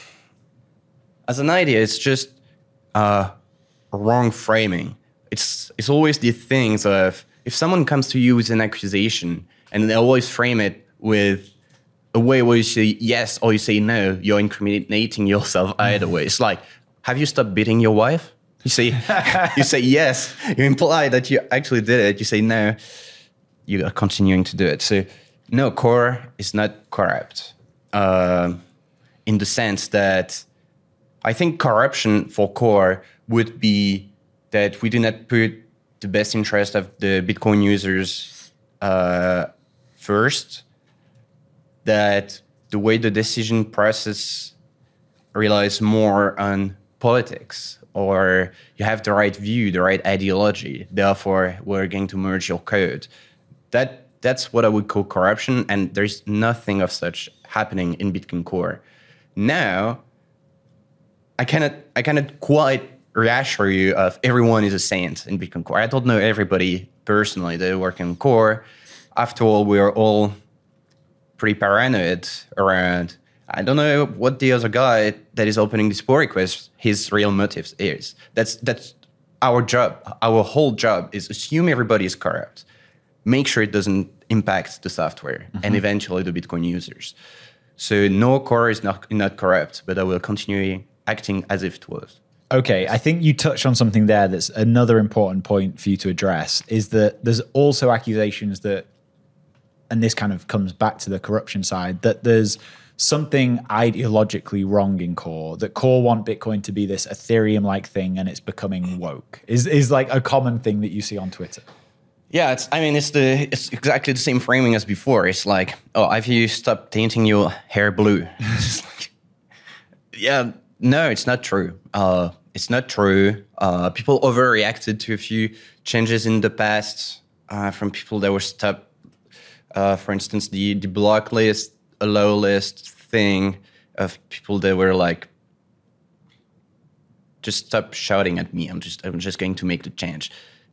As an idea, it's just wrong framing. It's always the things of, if someone comes to you with an accusation and they always frame it with a way where you say yes or you say no, you're incriminating yourself either way. It's like, have you stopped beating your wife? You say yes, you imply that you actually did it. You say no, you are continuing to do it. So no, Core is not corrupt in the sense that I think corruption for Core would be that we do not put the best interest of the Bitcoin users first, that the way the decision process relies more on politics, or you have the right view, the right ideology, therefore we're going to merge your code. That's what I would call corruption, and there's nothing of such happening in Bitcoin Core. Now, I cannot quite reassure you of everyone is a saint in Bitcoin Core. I don't know everybody personally that work in Core. After all, we are all pretty paranoid around, I don't know what the other guy that is opening this pull request, his real motives is. That's our job. Our whole job is assume everybody is corrupt. Make sure it doesn't impact the software and eventually the Bitcoin users. So no, Core is not corrupt, but I will continue acting as if it was. Okay, I think you touched on something there that's another important point for you to address, is that there's also accusations that, and this kind of comes back to the corruption side, that there's something ideologically wrong in Core, that Core want Bitcoin to be this Ethereum-like thing and it's becoming woke, is like a common thing that you see on Twitter. Yeah, it's exactly the same framing as before. It's like, oh, have you stopped painting your hair blue? It's like, yeah, no, it's not true. It's not true. People overreacted to a few changes in the past from people that were stopped. For instance, the block list, allow list thing of people that were like, just stop shouting at me. I'm just going to make the change,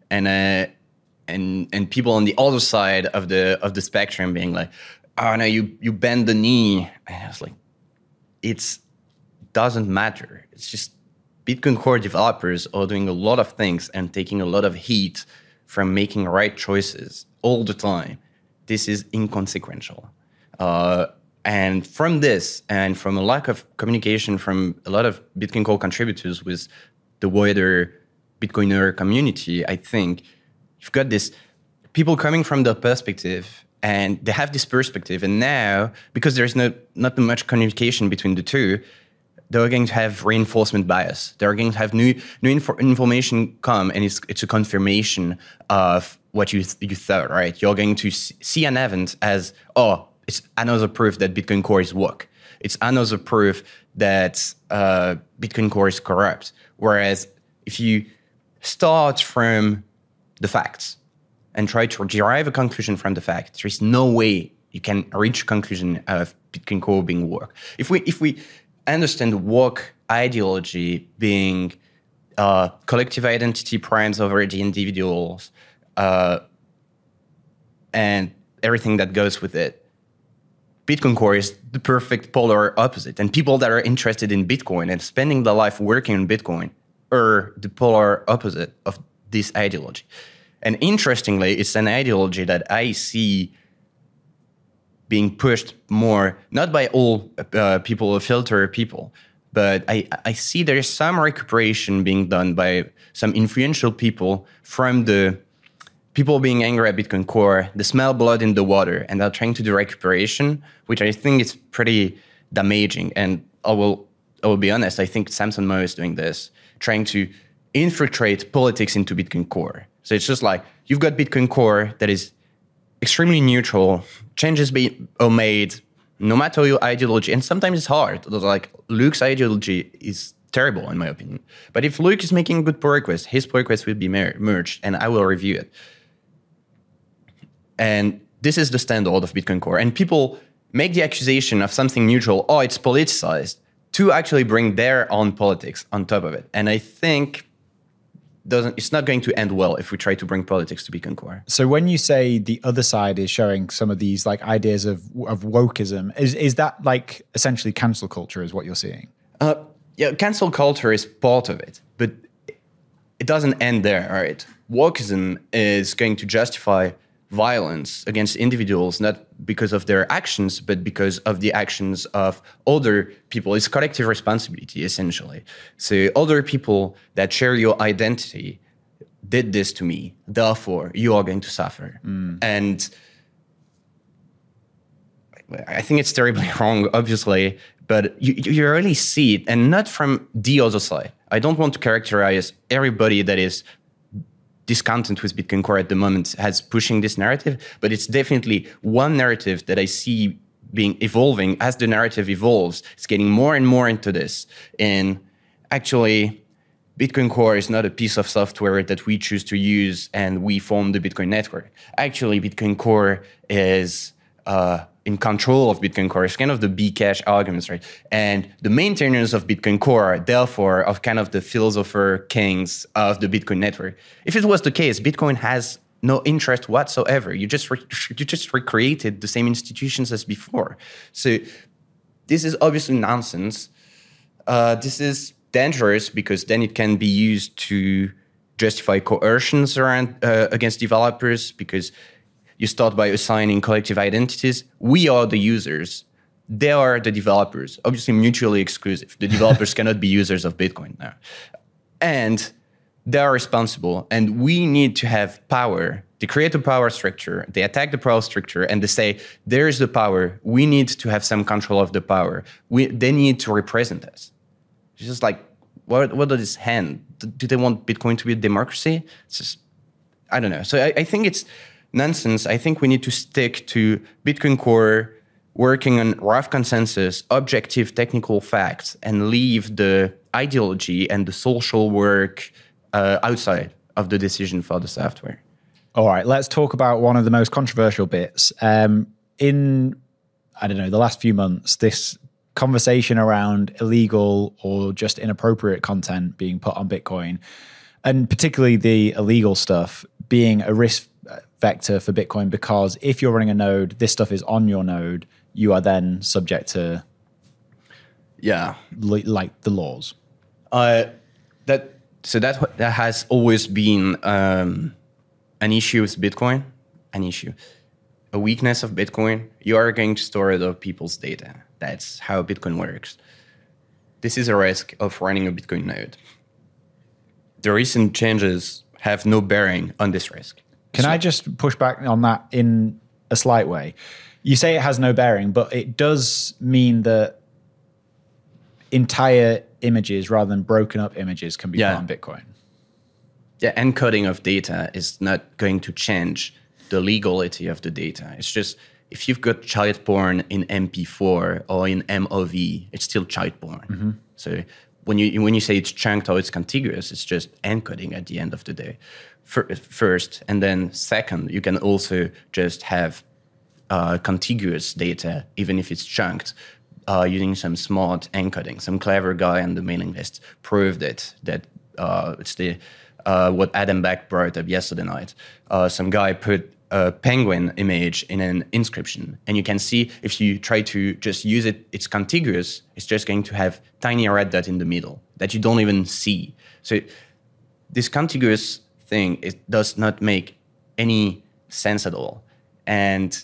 and people on the other side of the spectrum being like, oh no, you bend the knee. And I was like, it doesn't matter. It's just Bitcoin Core developers are doing a lot of things and taking a lot of heat from making right choices all the time. This is inconsequential. And from this, and from a lack of communication from a lot of Bitcoin Core contributors with the wider Bitcoiner community, I think you've got this people coming from their perspective, and they have this perspective. And now, because there's not much communication between the two, they're going to have reinforcement bias. They're going to have new information come, and it's a confirmation of what you thought, right? You're going to see an event as, oh, it's another proof that Bitcoin Core is woke. It's another proof that Bitcoin Core is corrupt. Whereas if you start from the facts and try to derive a conclusion from the facts, there is no way you can reach a conclusion of Bitcoin Core being woke. If we understand woke ideology being collective identity primes over the individuals and everything that goes with it, Bitcoin Core is the perfect polar opposite. And people that are interested in Bitcoin and spending their life working on Bitcoin are the polar opposite of this ideology. And interestingly, it's an ideology that I see being pushed more, not by all people or filter people, but I see there is some recuperation being done by some influential people from the people being angry at Bitcoin Core, they smell blood in the water, and they're trying to do recuperation, which I think is pretty damaging. And I will be honest, I think Samson Mow is doing this, trying to infiltrate politics into Bitcoin Core. So it's just like, you've got Bitcoin Core that is extremely neutral, changes are made, no matter your ideology, and sometimes it's hard. Like, Luke's ideology is terrible, in my opinion. But if Luke is making good pull requests, his pull request will be merged, and I will review it. And this is the standard of Bitcoin Core. And people make the accusation of something neutral, oh, it's politicized, to actually bring their own politics on top of it. And I think it's not going to end well if we try to bring politics to Bitcoin Core. So when you say the other side is showing some of these like ideas of wokeism, is that like essentially cancel culture is what you're seeing? Yeah, cancel culture is part of it, but it doesn't end there, all right? Wokeism is going to justify violence against individuals, not because of their actions, but because of the actions of other people. It's collective responsibility, essentially. So other people that share your identity did this to me, therefore you are going to suffer. And I think it's terribly wrong, obviously, but you really see it, and not from the other side. I don't want to characterize everybody that is discontent with Bitcoin Core at the moment as pushing this narrative, but it's definitely one narrative that I see being evolving. As the narrative evolves, it's getting more and more into this. And actually, Bitcoin Core is not a piece of software that we choose to use and we form the Bitcoin network. Actually, Bitcoin Core is in control of Bitcoin Core. It's kind of the Bcash arguments, right? And the maintainers of Bitcoin Core, therefore, are kind of the philosopher kings of the Bitcoin network. If it was the case, Bitcoin has no interest whatsoever. You just recreated the same institutions as before. So this is obviously nonsense. This is dangerous because then it can be used to justify coercions against developers, because you start by assigning collective identities. We are the users. They are the developers. Obviously mutually exclusive. The developers cannot be users of Bitcoin now. And they are responsible. And we need to have power. They create a power structure. They attack the power structure and they say, there is the power. We need to have some control of the power. They need to represent us. It's just like, what does this hand? Do they want Bitcoin to be a democracy? It's just, I don't know. So I think it's nonsense. I think we need to stick to Bitcoin Core, working on rough consensus, objective technical facts, and leave the ideology and the social work outside of the decision for the software. All right, let's talk about one of the most controversial bits. In, I don't know, the last few months, this conversation around illegal or just inappropriate content being put on Bitcoin, and particularly the illegal stuff being a risk vector for Bitcoin, because if you're running a node, this stuff is on your node, you are then subject to like the laws. That has always been an issue with Bitcoin, a weakness of Bitcoin. You are going to store other people's data. That's how Bitcoin works. This is a risk of running a Bitcoin node. The recent changes have no bearing on this risk. Can I just push back on that in a slight way? You say it has no bearing, but it does mean that entire images rather than broken up images can be put on Bitcoin. Yeah, encoding of data is not going to change the legality of the data. It's just if you've got child porn in MP4 or in MOV, it's still child porn. So when you say it's chunked or it's contiguous, it's just encoding at the end of the day. First, and then second, you can also just have contiguous data, even if it's chunked, using some smart encoding. Some clever guy on the mailing list proved it, that it's what Adam Back brought up yesterday night. Some guy put a penguin image in an inscription, and you can see if you try to just use it, it's contiguous, it's just going to have tiny red dot in the middle that you don't even see. So this contiguous thing, it does not make any sense at all. And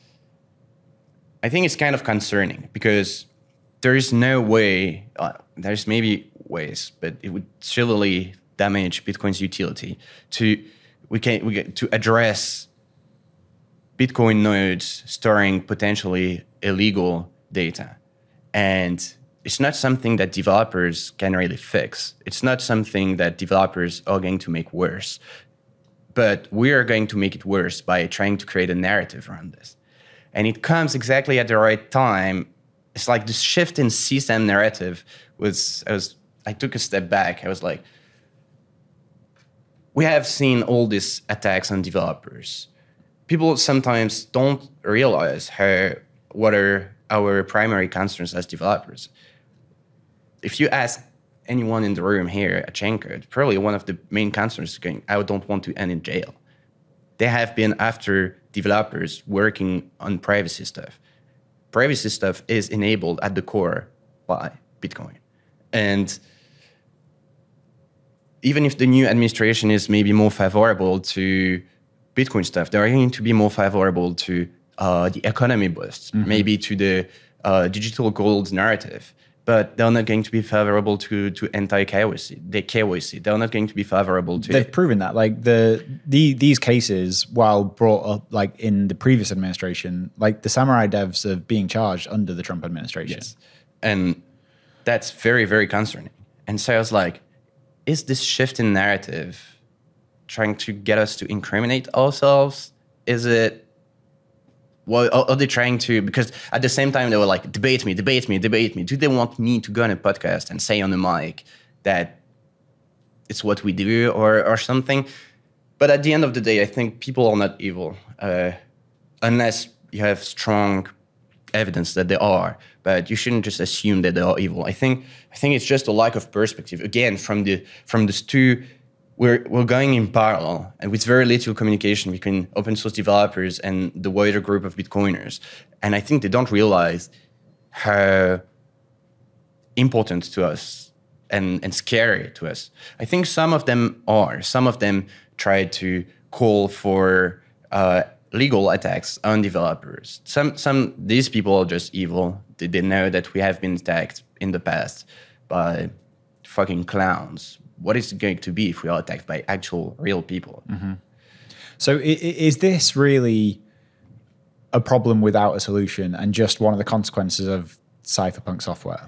I think it's kind of concerning because there is no way, there's maybe ways, but it would surely damage Bitcoin's utility to address Bitcoin nodes storing potentially illegal data. And it's not something that developers can really fix. It's not something that developers are going to make worse. But we are going to make it worse by trying to create a narrative around this. And it comes exactly at the right time. It's like this shift in CSAM narrative I took a step back. I was like, we have seen all these attacks on developers. People sometimes don't realize what are our primary concerns as developers. If you ask anyone in the room here at Chaincode, probably one of the main concerns is going, I don't want to end in jail. They have been after developers working on privacy stuff. Privacy stuff is enabled at the core by Bitcoin. And even if the new administration is maybe more favorable to Bitcoin stuff, they are going to be more favorable to the economy boosts, maybe to the digital gold narrative. But they're not going to be favorable to anti-KYC. The KYC, they're not going to be favorable to. They've proven that, like these cases, while brought up like in the previous administration, like the Samurai devs are being charged under the Trump administration. Yes, and that's very, very concerning. And so I was like, is this shift in narrative trying to get us to incriminate ourselves? Is it? Well, are they trying to, because at the same time they were like, debate me. Do they want me to go on a podcast and say on the mic that it's what we do or something? But at the end of the day, I think people are not evil, unless you have strong evidence that they are. But you shouldn't just assume that they are evil. I think it's just a lack of perspective. Again, from these two, we're going in parallel and with very little communication between open source developers and the wider group of Bitcoiners. And I think they don't realize how important to us and scary to us. I think some of them are. Some of them try to call for legal attacks on developers. These people are just evil. They know that we have been attacked in the past by fucking clowns. What is it going to be if we are attacked by actual real people? Mm-hmm. So is this really a problem without a solution and just one of the consequences of cypherpunk software?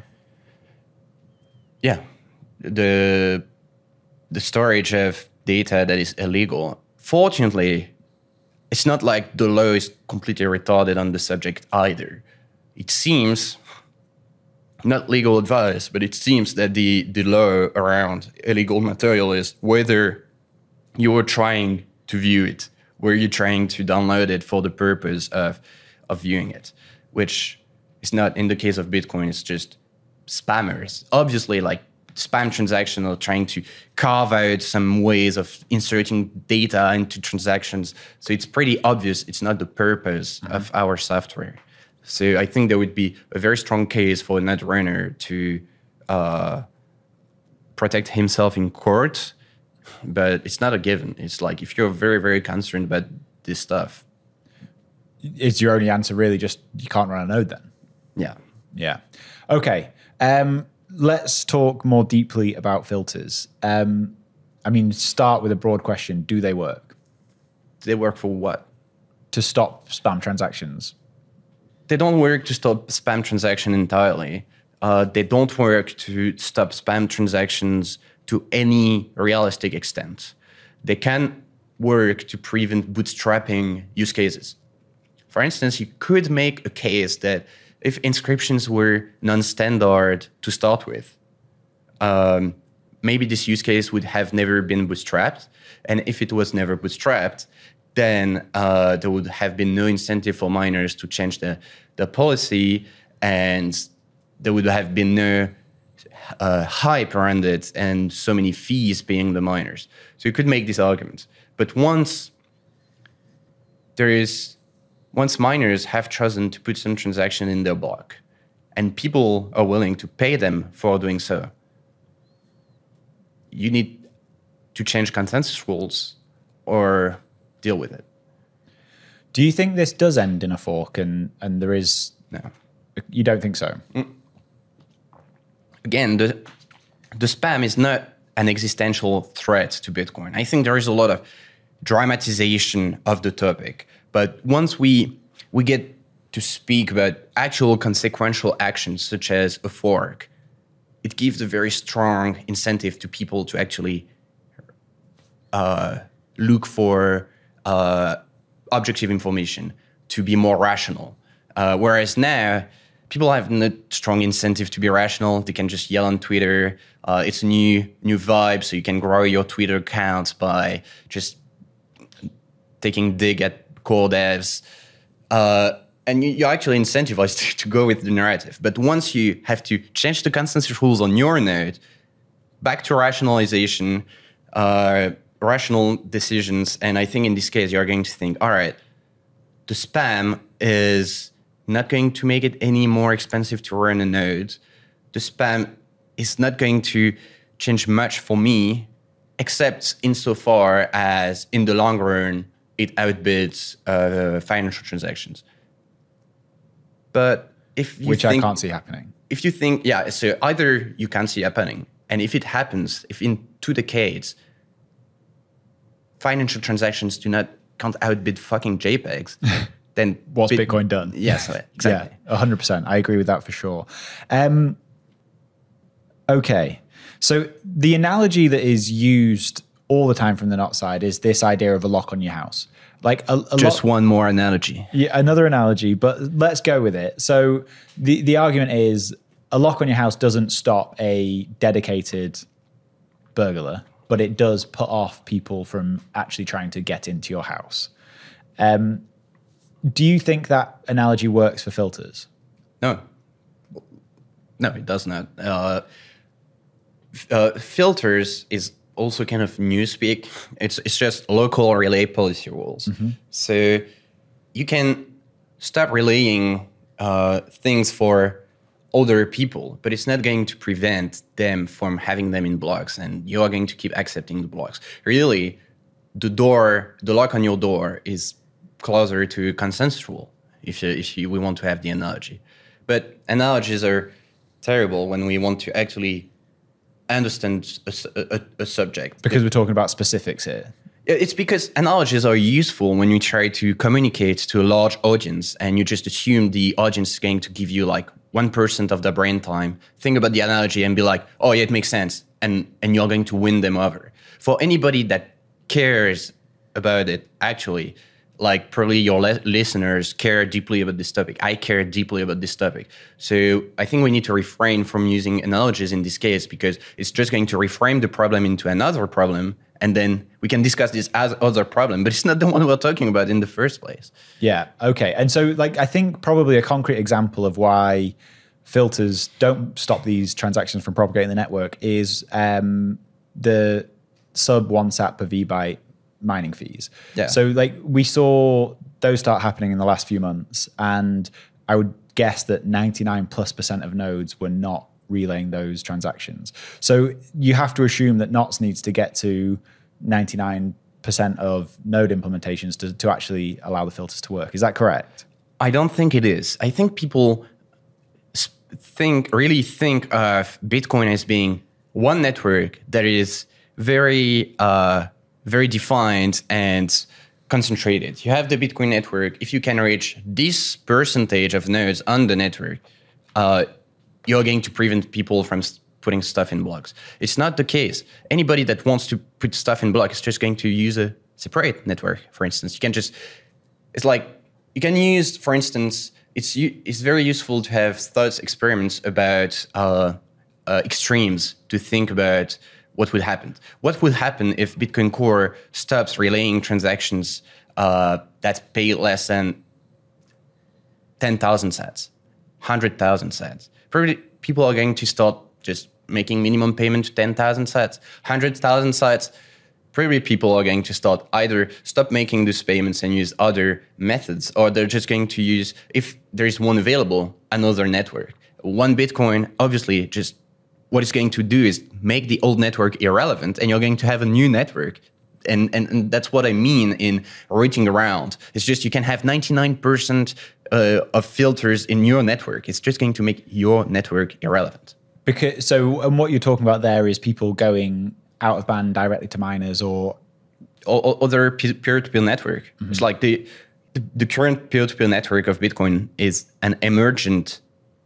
Yeah. The storage of data that is illegal. Fortunately, it's not like the law is completely retarded on the subject either. It seems, not legal advice, but it seems that the law around illegal material is whether you're trying to view it, where you're trying to download it for the purpose of viewing it, which is not in the case of Bitcoin. It's just spammers. Obviously, like spam transactions are trying to carve out some ways of inserting data into transactions. So it's pretty obvious it's not the purpose of our software. So I think there would be a very strong case for a netrunner to protect himself in court, but it's not a given. It's like if you're very, very concerned about this stuff. Is your only answer really just you can't run a node then? Yeah. Yeah. Okay. Let's talk more deeply about filters. Start with a broad question. Do they work? Do they work for what? To stop spam transactions. They don't work to stop spam transaction entirely. They don't work to stop spam transactions to any realistic extent. They can work to prevent bootstrapping use cases. For instance, you could make a case that if inscriptions were non-standard to start with, maybe this use case would have never been bootstrapped. And if it was never bootstrapped, then there would have been no incentive for miners to change the policy, and there would have been no hype around it and so many fees paying the miners. So you could make this argument. But once miners have chosen to put some transaction in their block, and people are willing to pay them for doing so, you need to change consensus rules or deal with it. Do you think this does end in a fork and there is... No. You don't think so? Again, the spam is not an existential threat to Bitcoin. I think there is a lot of dramatization of the topic. But once we get to speak about actual consequential actions, such as a fork, it gives a very strong incentive to people to actually look for objective information, to be more rational. Whereas now, people have no strong incentive to be rational. They can just yell on Twitter. It's a new vibe, so you can grow your Twitter account by just taking dig at core devs. And you're actually incentivized to go with the narrative. But once you have to change the consensus rules on your node, back to rationalization, rational decisions, and I think in this case, you're going to think, all right, the spam is not going to make it any more expensive to run a node. The spam is not going to change much for me, except insofar as in the long run, it outbids financial transactions. But if you I can't see happening. If you think, so either you can't see happening, and if it happens, if in 2 decades, financial transactions can't outbid fucking JPEGs, then what's Bitcoin done? Yes, exactly. Yeah, 100%. I agree with that for sure. Okay, so the analogy that is used all the time from the Knot side is this idea of a lock on your house. Like one more analogy. Yeah, another analogy, but let's go with it. So the argument is a lock on your house doesn't stop a dedicated burglar, but it does put off people from actually trying to get into your house. Do you think that analogy works for filters? No, it does not. Filters is also kind of newspeak. It's just local relay policy rules. Mm-hmm. So you can stop relaying things for older people, but it's not going to prevent them from having them in blocks, and you are going to keep accepting the blocks. Really, the lock on your door is closer to a consensus rule, if we want to have the analogy. But analogies are terrible when we want to actually understand a subject. Because we're talking about specifics here. It's because analogies are useful when you try to communicate to a large audience and you just assume the audience is going to give you like 1% of their brain time. Think about the analogy and be like, oh yeah, it makes sense. And you're going to win them over. For anybody that cares about it, actually, like probably your listeners care deeply about this topic. I care deeply about this topic. So I think we need to refrain from using analogies in this case because it's just going to reframe the problem into another problem. And then we can discuss this as other problem, but it's not the one we're talking about in the first place. Yeah. Okay. And so like, I think probably a concrete example of why filters don't stop these transactions from propagating the network is the sub 1 sat per VByte mining fees. Yeah. So like we saw those start happening in the last few months, and I would guess that 99+% of nodes were not relaying those transactions. So you have to assume that Knots needs to get to 99% of node implementations to actually allow the filters to work. Is that correct? I don't think it is. I think people really think of Bitcoin as being one network that is very defined and concentrated. You have the Bitcoin network. If you can reach this percentage of nodes on the network, you're going to prevent people from putting stuff in blocks. It's not the case. Anybody that wants to put stuff in blocks is just going to use a separate network, for instance. It's like, you can use, for instance, it's very useful to have thoughts experiments about extremes to think about what would happen. What would happen if Bitcoin Core stops relaying transactions that pay less than 10,000 sats, 100,000 sats? Probably people are going to start just making minimum payment to 10,000 sats, 100,000 sats. Probably people are going to start either stop making these payments and use other methods, or they're just going to use, if there is one available, another network. One Bitcoin, obviously, just what it's going to do is make the old network irrelevant, and you're going to have a new network. And that's what I mean in routing around. It's just you can have 99% of filters in your network. It's just going to make your network irrelevant. And what you're talking about there is people going out of band directly to miners or other peer-to-peer network. Mm-hmm. It's like the current peer-to-peer network of Bitcoin is an emergent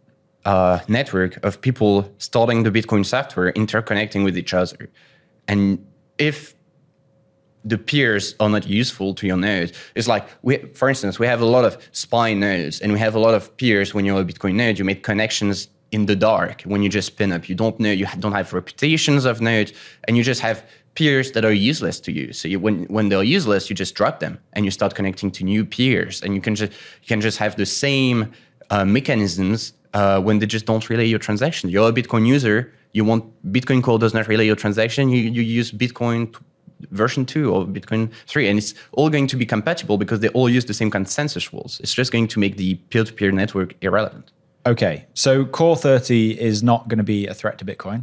network of people starting the Bitcoin software, interconnecting with each other. And if the peers are not useful to your node, it's like, for instance, we have a lot of spy nodes, and we have a lot of peers. When you're a Bitcoin node, you make connections in the dark. When you just spin up, you don't know, you don't have reputations of nodes, and you just have peers that are useless to you. So when they're useless, you just drop them and you start connecting to new peers, and you can just have the same mechanisms when they just don't relay your transaction. You're a Bitcoin user, you want Bitcoin Core does not relay your transaction, you use Bitcoin version 2 or Bitcoin 3, and it's all going to be compatible because they all use the same consensus rules. It's just going to make the peer-to-peer network irrelevant. Okay, so Core 30 is not going to be a threat to Bitcoin?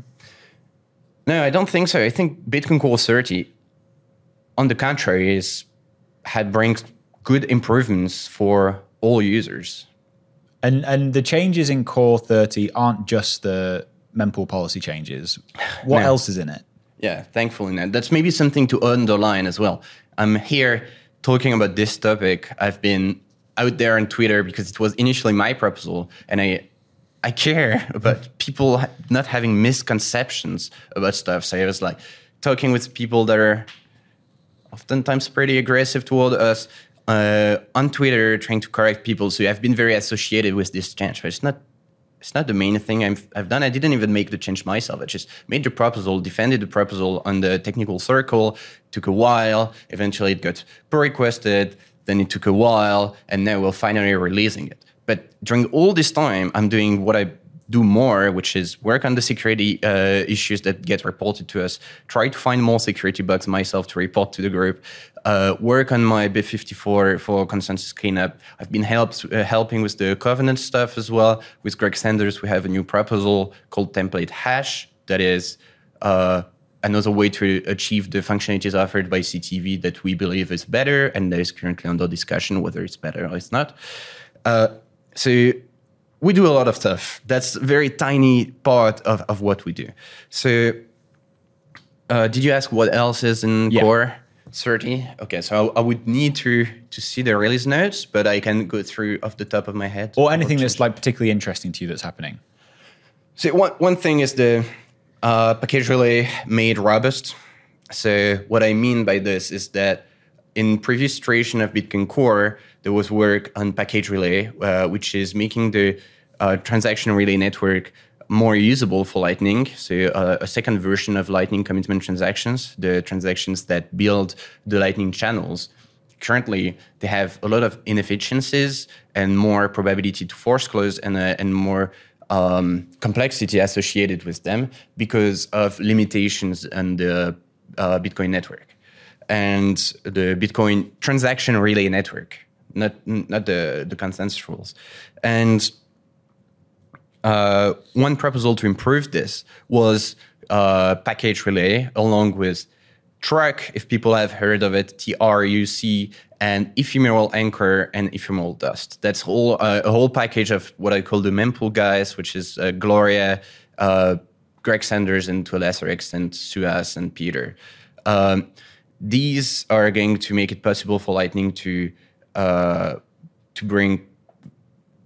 No, I don't think so. I think Bitcoin Core 30, on the contrary, brings good improvements for all users. And the changes in Core 30 aren't just the mempool policy changes. What else is in it? Yeah, thankfully not. That's maybe something to underline as well. I'm here talking about this topic. I've been out there on Twitter because it was initially my proposal, and I care about people not having misconceptions about stuff. So I was like talking with people that are oftentimes pretty aggressive toward us on Twitter, trying to correct people. So I've been very associated with this change, but it's not the main thing I've done. I didn't even make the change myself. I just made the proposal, defended the proposal on the technical circle. Took a while. Eventually it got pull requested. Then it took a while, and now we're finally releasing it. But during all this time, I'm doing what I do more, which is work on the security issues that get reported to us, try to find more security bugs myself to report to the group, work on my BIP54 for consensus cleanup. I've been helping with the Covenant stuff as well. With Greg Sanders, we have a new proposal called Template Hash that is another way to achieve the functionalities offered by CTV that we believe is better, and that is currently under discussion whether it's better or it's not. So we do a lot of stuff. That's a very tiny part of what we do. So did you ask what else is in Core 30? Okay, so I would need to see the release notes, but I can go through off the top of my head. Or anything that's like particularly interesting to you that's happening. So one thing is the package relay made robust. So what I mean by this is that in previous iteration of Bitcoin Core, there was work on package relay, which is making the transaction relay network more usable for Lightning. So a second version of Lightning commitment transactions, the transactions that build the Lightning channels. Currently, they have a lot of inefficiencies and more probability to force close and more complexity associated with them because of limitations on the Bitcoin network and the Bitcoin transaction relay network, not the consensus rules. And one proposal to improve this was package relay along with Truck, if people have heard of it, TRUC, and ephemeral anchor and ephemeral dust. That's a whole package of what I call the mempool guys, which is Gloria, Greg Sanders, and to a lesser extent, Suhas and Peter. These are going to make it possible for Lightning to bring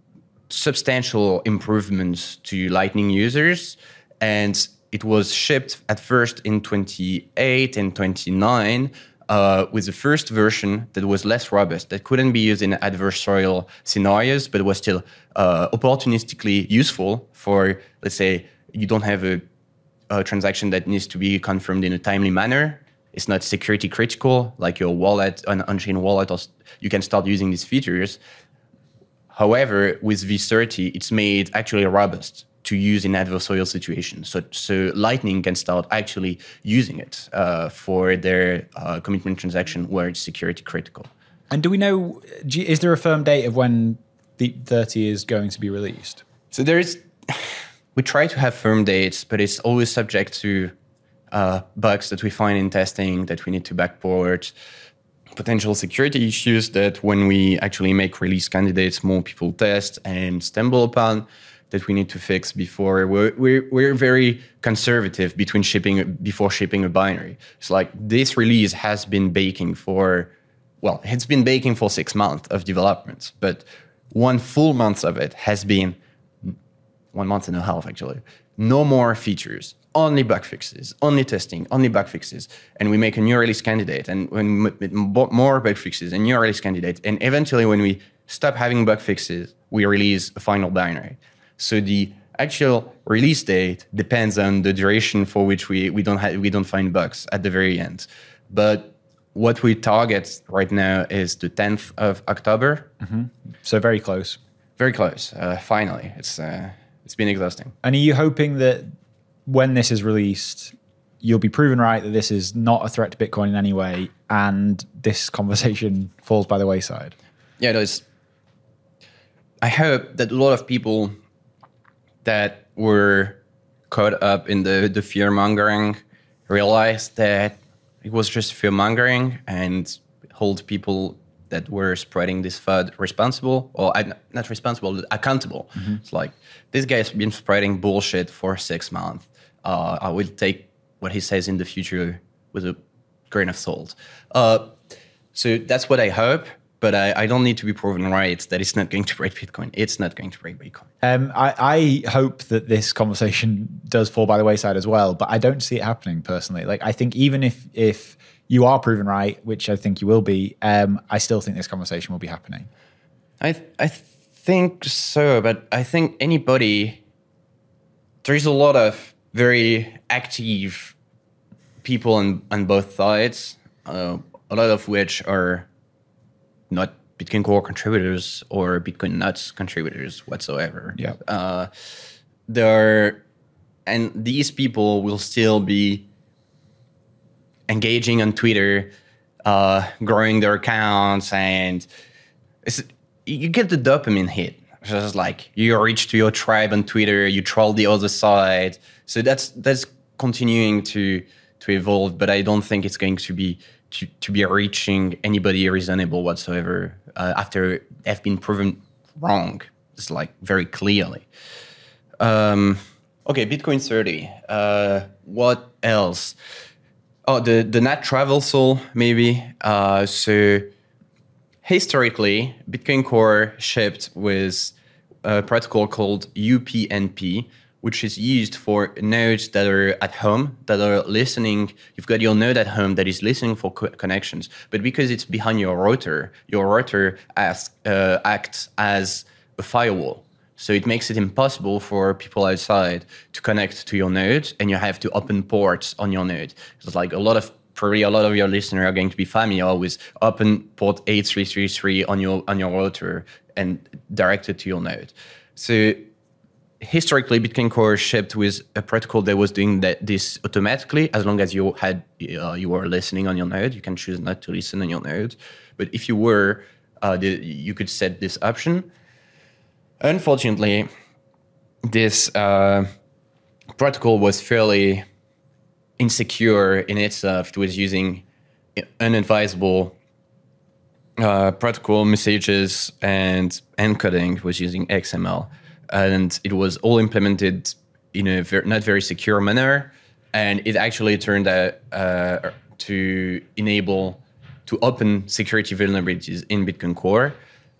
substantial improvements to Lightning users, and it was shipped at first in 28 and 29 with the first version that was less robust, that couldn't be used in adversarial scenarios, but was still opportunistically useful for, let's say, you don't have a transaction that needs to be confirmed in a timely manner. It's not security critical, like your wallet, an on-chain wallet, or you can start using these features. However, with V30, it's made actually robust to use in adversarial situations. So Lightning can start actually using it for their commitment transaction where it's security critical. And do we know, is there a firm date of when the 30 is going to be released? So we try to have firm dates, but it's always subject to bugs that we find in testing that we need to backport, potential security issues that when we actually make release candidates, more people test and stumble upon, that we need to fix before. We're very conservative before shipping a binary. It's like this release has been baking for, it's been baking for 6 months of development, but 1 full month of it has been 1 month and a half, actually. No more features, only bug fixes, only testing, only bug fixes. And we make a new release candidate, and when more bug fixes, a new release candidate. And eventually, when we stop having bug fixes, we release a final binary. So the actual release date depends on the duration for which we don't find bugs at the very end. But what we target right now is the 10th of October. Mm-hmm. So very close. Very close. Finally, it's been exhausting. And are you hoping that when this is released, you'll be proven right that this is not a threat to Bitcoin in any way, and this conversation falls by the wayside? Yeah, I hope that a lot of people that were caught up in the fear-mongering realized that it was just fear-mongering and hold people that were spreading this FUD responsible, or not responsible, accountable. Mm-hmm. It's like, this guy's been spreading bullshit for 6 months. I will take what he says in the future with a grain of salt. So that's what I hope. But I don't need to be proven right that it's not going to break Bitcoin. It's not going to break Bitcoin. I hope that this conversation does fall by the wayside as well, but I don't see it happening personally. Like, I think even if you are proven right, which I think you will be, I still think this conversation will be happening. I think so, but I think there's a lot of very active people on both sides, a lot of which are not Bitcoin Core contributors or Bitcoin Nuts contributors whatsoever. Yeah. And these people will still be engaging on Twitter, growing their accounts, and you get the dopamine hit. It's just like you reach to your tribe on Twitter, you troll the other side. So that's continuing to evolve, but I don't think it's going to be reaching anybody reasonable whatsoever after they've been proven wrong. It's like very clearly. Okay, Bitcoin 30. What else? Oh, the NAT traversal, maybe. So historically, Bitcoin Core shipped with a protocol called UPnP, which is used for nodes that are at home, that are listening. You've got your node at home that is listening for connections. But because it's behind your router acts as a firewall. So it makes it impossible for people outside to connect to your node, and you have to open ports on your node. It's like probably a lot of your listeners are going to be familiar with open port 8333 on your router and directed to your node. So historically, Bitcoin Core shipped with a protocol that was doing this automatically. As long as you were listening on your node, you can choose not to listen on your node. But if you were, you could set this option. Unfortunately, this protocol was fairly insecure in itself. It was using unadvisable protocol messages and encoding. It was using XML. And it was all implemented in a not very secure manner. And it actually turned out to enable to open security vulnerabilities in Bitcoin Core.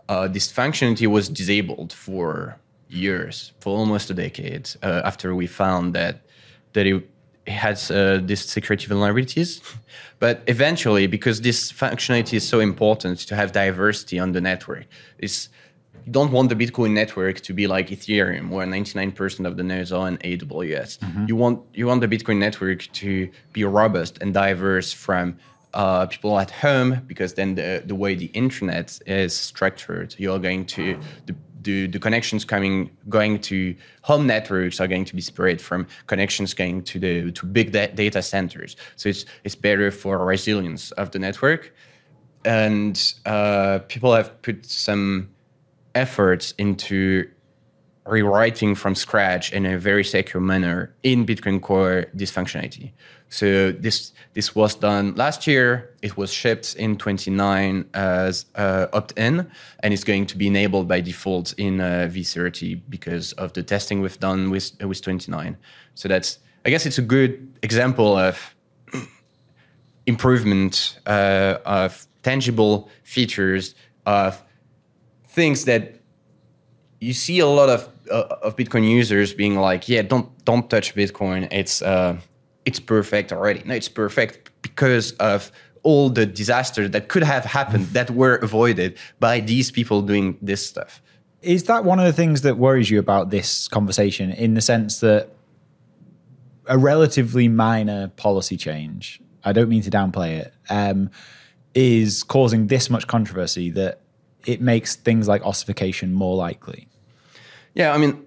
this functionality was disabled for years, for almost a decade, after we found that it has these security vulnerabilities. But eventually, because this functionality is so important to have diversity on the network, you don't want the Bitcoin network to be like Ethereum, where 99% of the nodes are on AWS. Mm-hmm. You want the Bitcoin network to be robust and diverse from people at home, because then the way the internet is structured, you're going to the connections going to home networks are going to be separate from connections going to big data centers. So it's better for resilience of the network, and people have put some efforts into rewriting from scratch in a very secure manner in Bitcoin Core this functionality. So this was done last year. It was shipped in 29 as opt-in, and it's going to be enabled by default in V30 because of the testing we've done with 29. So I guess it's a good example of improvement of tangible features of things that you see a lot of Bitcoin users being like, yeah, don't touch Bitcoin. It's perfect already. No, it's perfect because of all the disasters that could have happened that were avoided by these people doing this stuff. Is that one of the things that worries you about this conversation, in the sense that a relatively minor policy change, I don't mean to downplay it, is causing this much controversy that it makes things like ossification more likely? Yeah, I mean,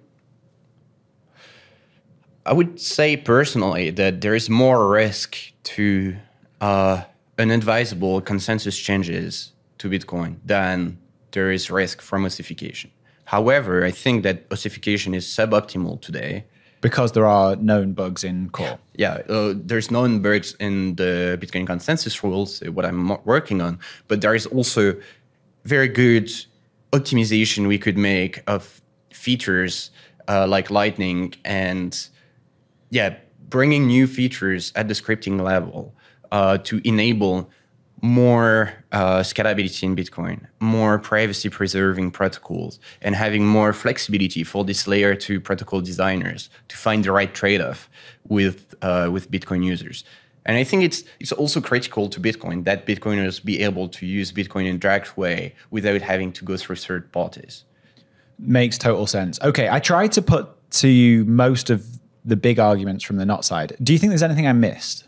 I would say personally that there is more risk to unadvisable consensus changes to Bitcoin than there is risk from ossification. However, I think that ossification is suboptimal today. Because there are known bugs in Core. Yeah, there's known bugs in the Bitcoin consensus rules, what I'm working on, but there is also very good optimization we could make of features like Lightning, and bringing new features at the scripting level to enable more scalability in Bitcoin, more privacy-preserving protocols, and having more flexibility for this layer 2 protocol designers to find the right trade-off with Bitcoin users. And I think it's also critical to Bitcoin that Bitcoiners be able to use Bitcoin in a direct way without having to go through third parties. Makes total sense. Okay, I tried to put to you most of the big arguments from the not side. Do you think there's anything I missed?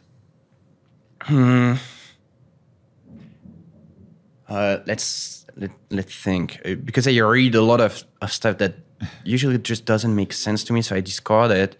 Let's think. Because I read a lot of stuff that usually just doesn't make sense to me, so I discard it.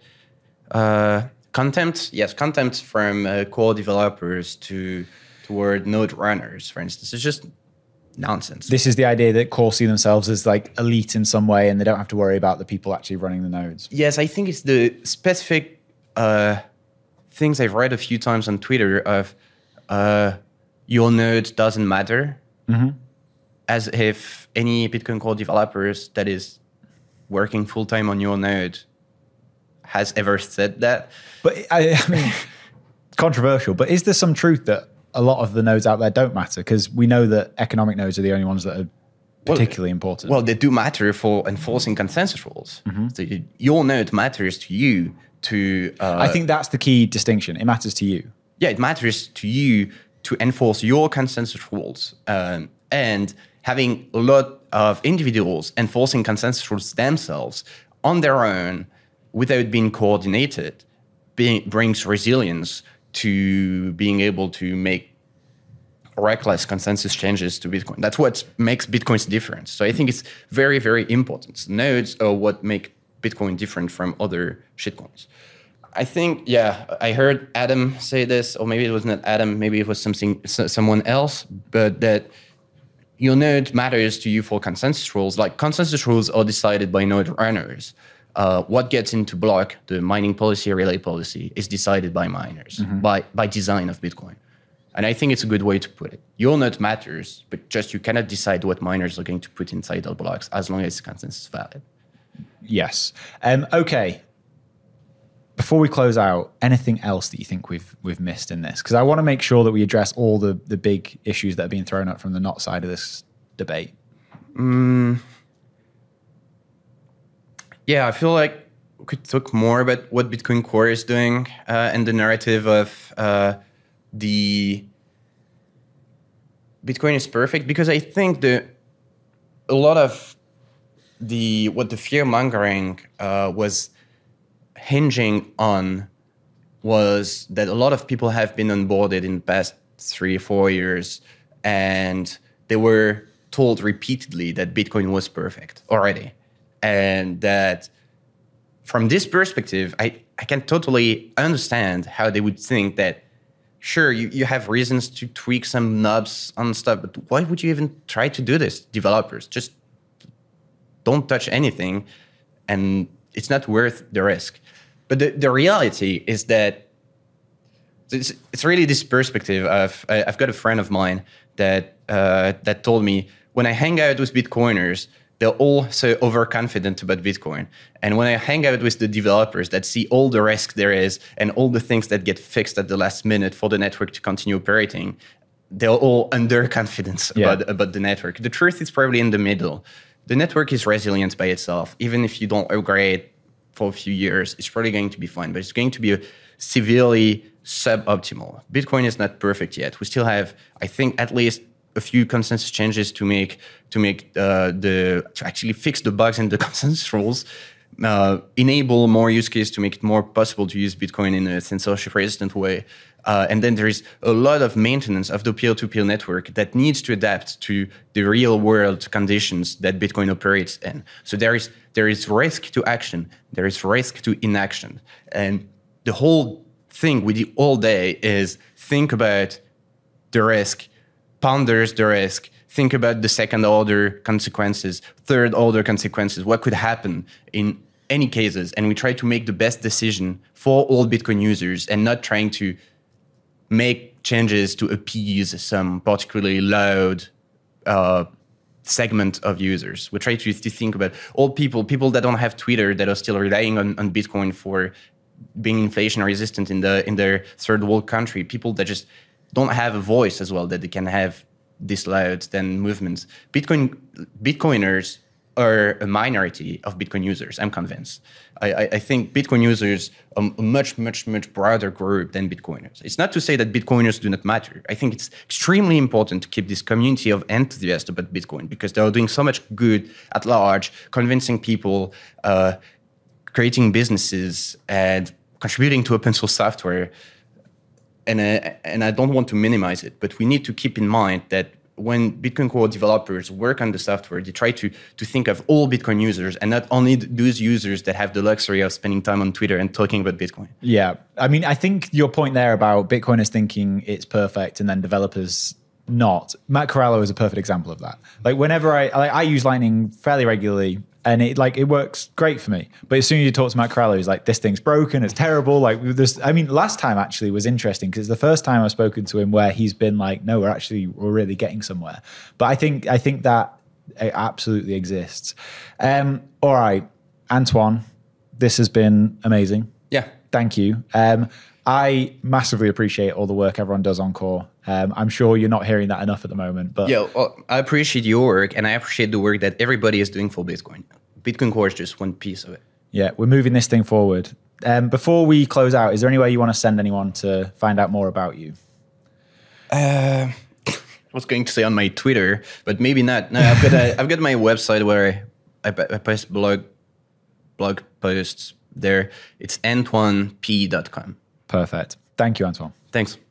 Contempt from core developers toward node runners, for instance. It's just nonsense. This is the idea that Core see themselves as like elite in some way, and they don't have to worry about the people actually running the nodes. Yes, I think it's the specific things I've read a few times on Twitter of your node doesn't matter, as if any Bitcoin Core developers that is working full-time on your node has ever said that. But I mean, controversial, but is there some truth that a lot of the nodes out there don't matter? Because we know that economic nodes are the only ones that are particularly important. Well, they do matter for enforcing consensus rules. So your node matters to you. I think that's the key distinction. It matters to you. Yeah, it matters to you to enforce your consensus rules. And having a lot of individuals enforcing consensus rules themselves on their own without being coordinated brings resilience to being able to make reckless consensus changes to Bitcoin. That's what makes Bitcoin's difference. So I think it's very, very important. Nodes are what make Bitcoin different from other shitcoins. I think, I heard Adam say this, or maybe it was not Adam, maybe it was someone else, but that your node matters to you for consensus rules. Like, consensus rules are decided by node runners. What gets into block, the mining policy, relay policy, is decided by miners, by design of Bitcoin. And I think it's a good way to put it. Your node matters, but just you cannot decide what miners are going to put inside the blocks as long as the consensus is valid. Yes. Okay. Before we close out, anything else that you think we've missed in this? Because I want to make sure that we address all the big issues that are being thrown up from the not side of this debate. Yeah, I feel like we could talk more about what Bitcoin Core is doing and the narrative of the Bitcoin is perfect, because I think a lot of what the fear mongering was hinging on was that a lot of people have been onboarded in the past 3 or 4 years, and they were told repeatedly that Bitcoin was perfect already. And that from this perspective, I can totally understand how they would think that, sure, you have reasons to tweak some knobs on stuff, but why would you even try to do this? Developers, just don't touch anything, and it's not worth the risk. But the reality is that it's really this perspective of, I've got a friend of mine that told me, when I hang out with Bitcoiners, they're all so overconfident about Bitcoin. And when I hang out with the developers that see all the risk there is and all the things that get fixed at the last minute for the network to continue operating, they're all underconfident about the network. The truth is probably in the middle. The network is resilient by itself. Even if you don't upgrade for a few years, it's probably going to be fine, but it's going to be severely suboptimal. Bitcoin is not perfect yet. We still have, I think, at least a few consensus changes to actually fix the bugs in the consensus rules, enable more use cases to make it more possible to use Bitcoin in a censorship-resistant way. And then there is a lot of maintenance of the peer-to-peer network that needs to adapt to the real-world conditions that Bitcoin operates in. So there is risk to action, there is risk to inaction, and the whole thing we do all day is think about the risk, ponders the risk, think about the second-order consequences, third-order consequences, what could happen in any cases, and we try to make the best decision for all Bitcoin users and not trying to make changes to appease some particularly loud segment of users. We try to think about all people that don't have Twitter, that are still relying on Bitcoin for being inflation resistant in their third world country, people that just don't have a voice as well, that they can have this loud then movements. Bitcoiners are a minority of Bitcoin users, I'm convinced. I think Bitcoin users are a much, much, much broader group than Bitcoiners. It's not to say that Bitcoiners do not matter. I think it's extremely important to keep this community of enthusiasts about Bitcoin, because they are doing so much good at large, convincing people, creating businesses, and contributing to open source software. And I don't want to minimize it, but we need to keep in mind that when Bitcoin Core developers work on the software, they try to think of all Bitcoin users and not only those users that have the luxury of spending time on Twitter and talking about Bitcoin. Yeah. I mean, I think your point there about Bitcoiners thinking it's perfect and then developers not. Matt Corallo is a perfect example of that. Like whenever I use Lightning fairly regularly, and it works great for me. But as soon as you talk to Matt Corallo, he's like, this thing's broken, it's terrible. Like this, I mean, last time actually was interesting because the first time I've spoken to him where he's been like, no, we're really getting somewhere. But I think that it absolutely exists. All right, Antoine, this has been amazing. Yeah. Thank you. I massively appreciate all the work everyone does on Core. I'm sure you're not hearing that enough at the moment. But yeah, well, I appreciate your work, and I appreciate the work that everybody is doing for Bitcoin. Bitcoin Core is just one piece of it. Yeah, we're moving this thing forward. Before we close out, is there any way you want to send anyone to find out more about you? I was going to say on my Twitter, but maybe not. No, I've got my website where I post blog posts there. It's antoinep.com. Perfect. Thank you, Antoine. Thanks.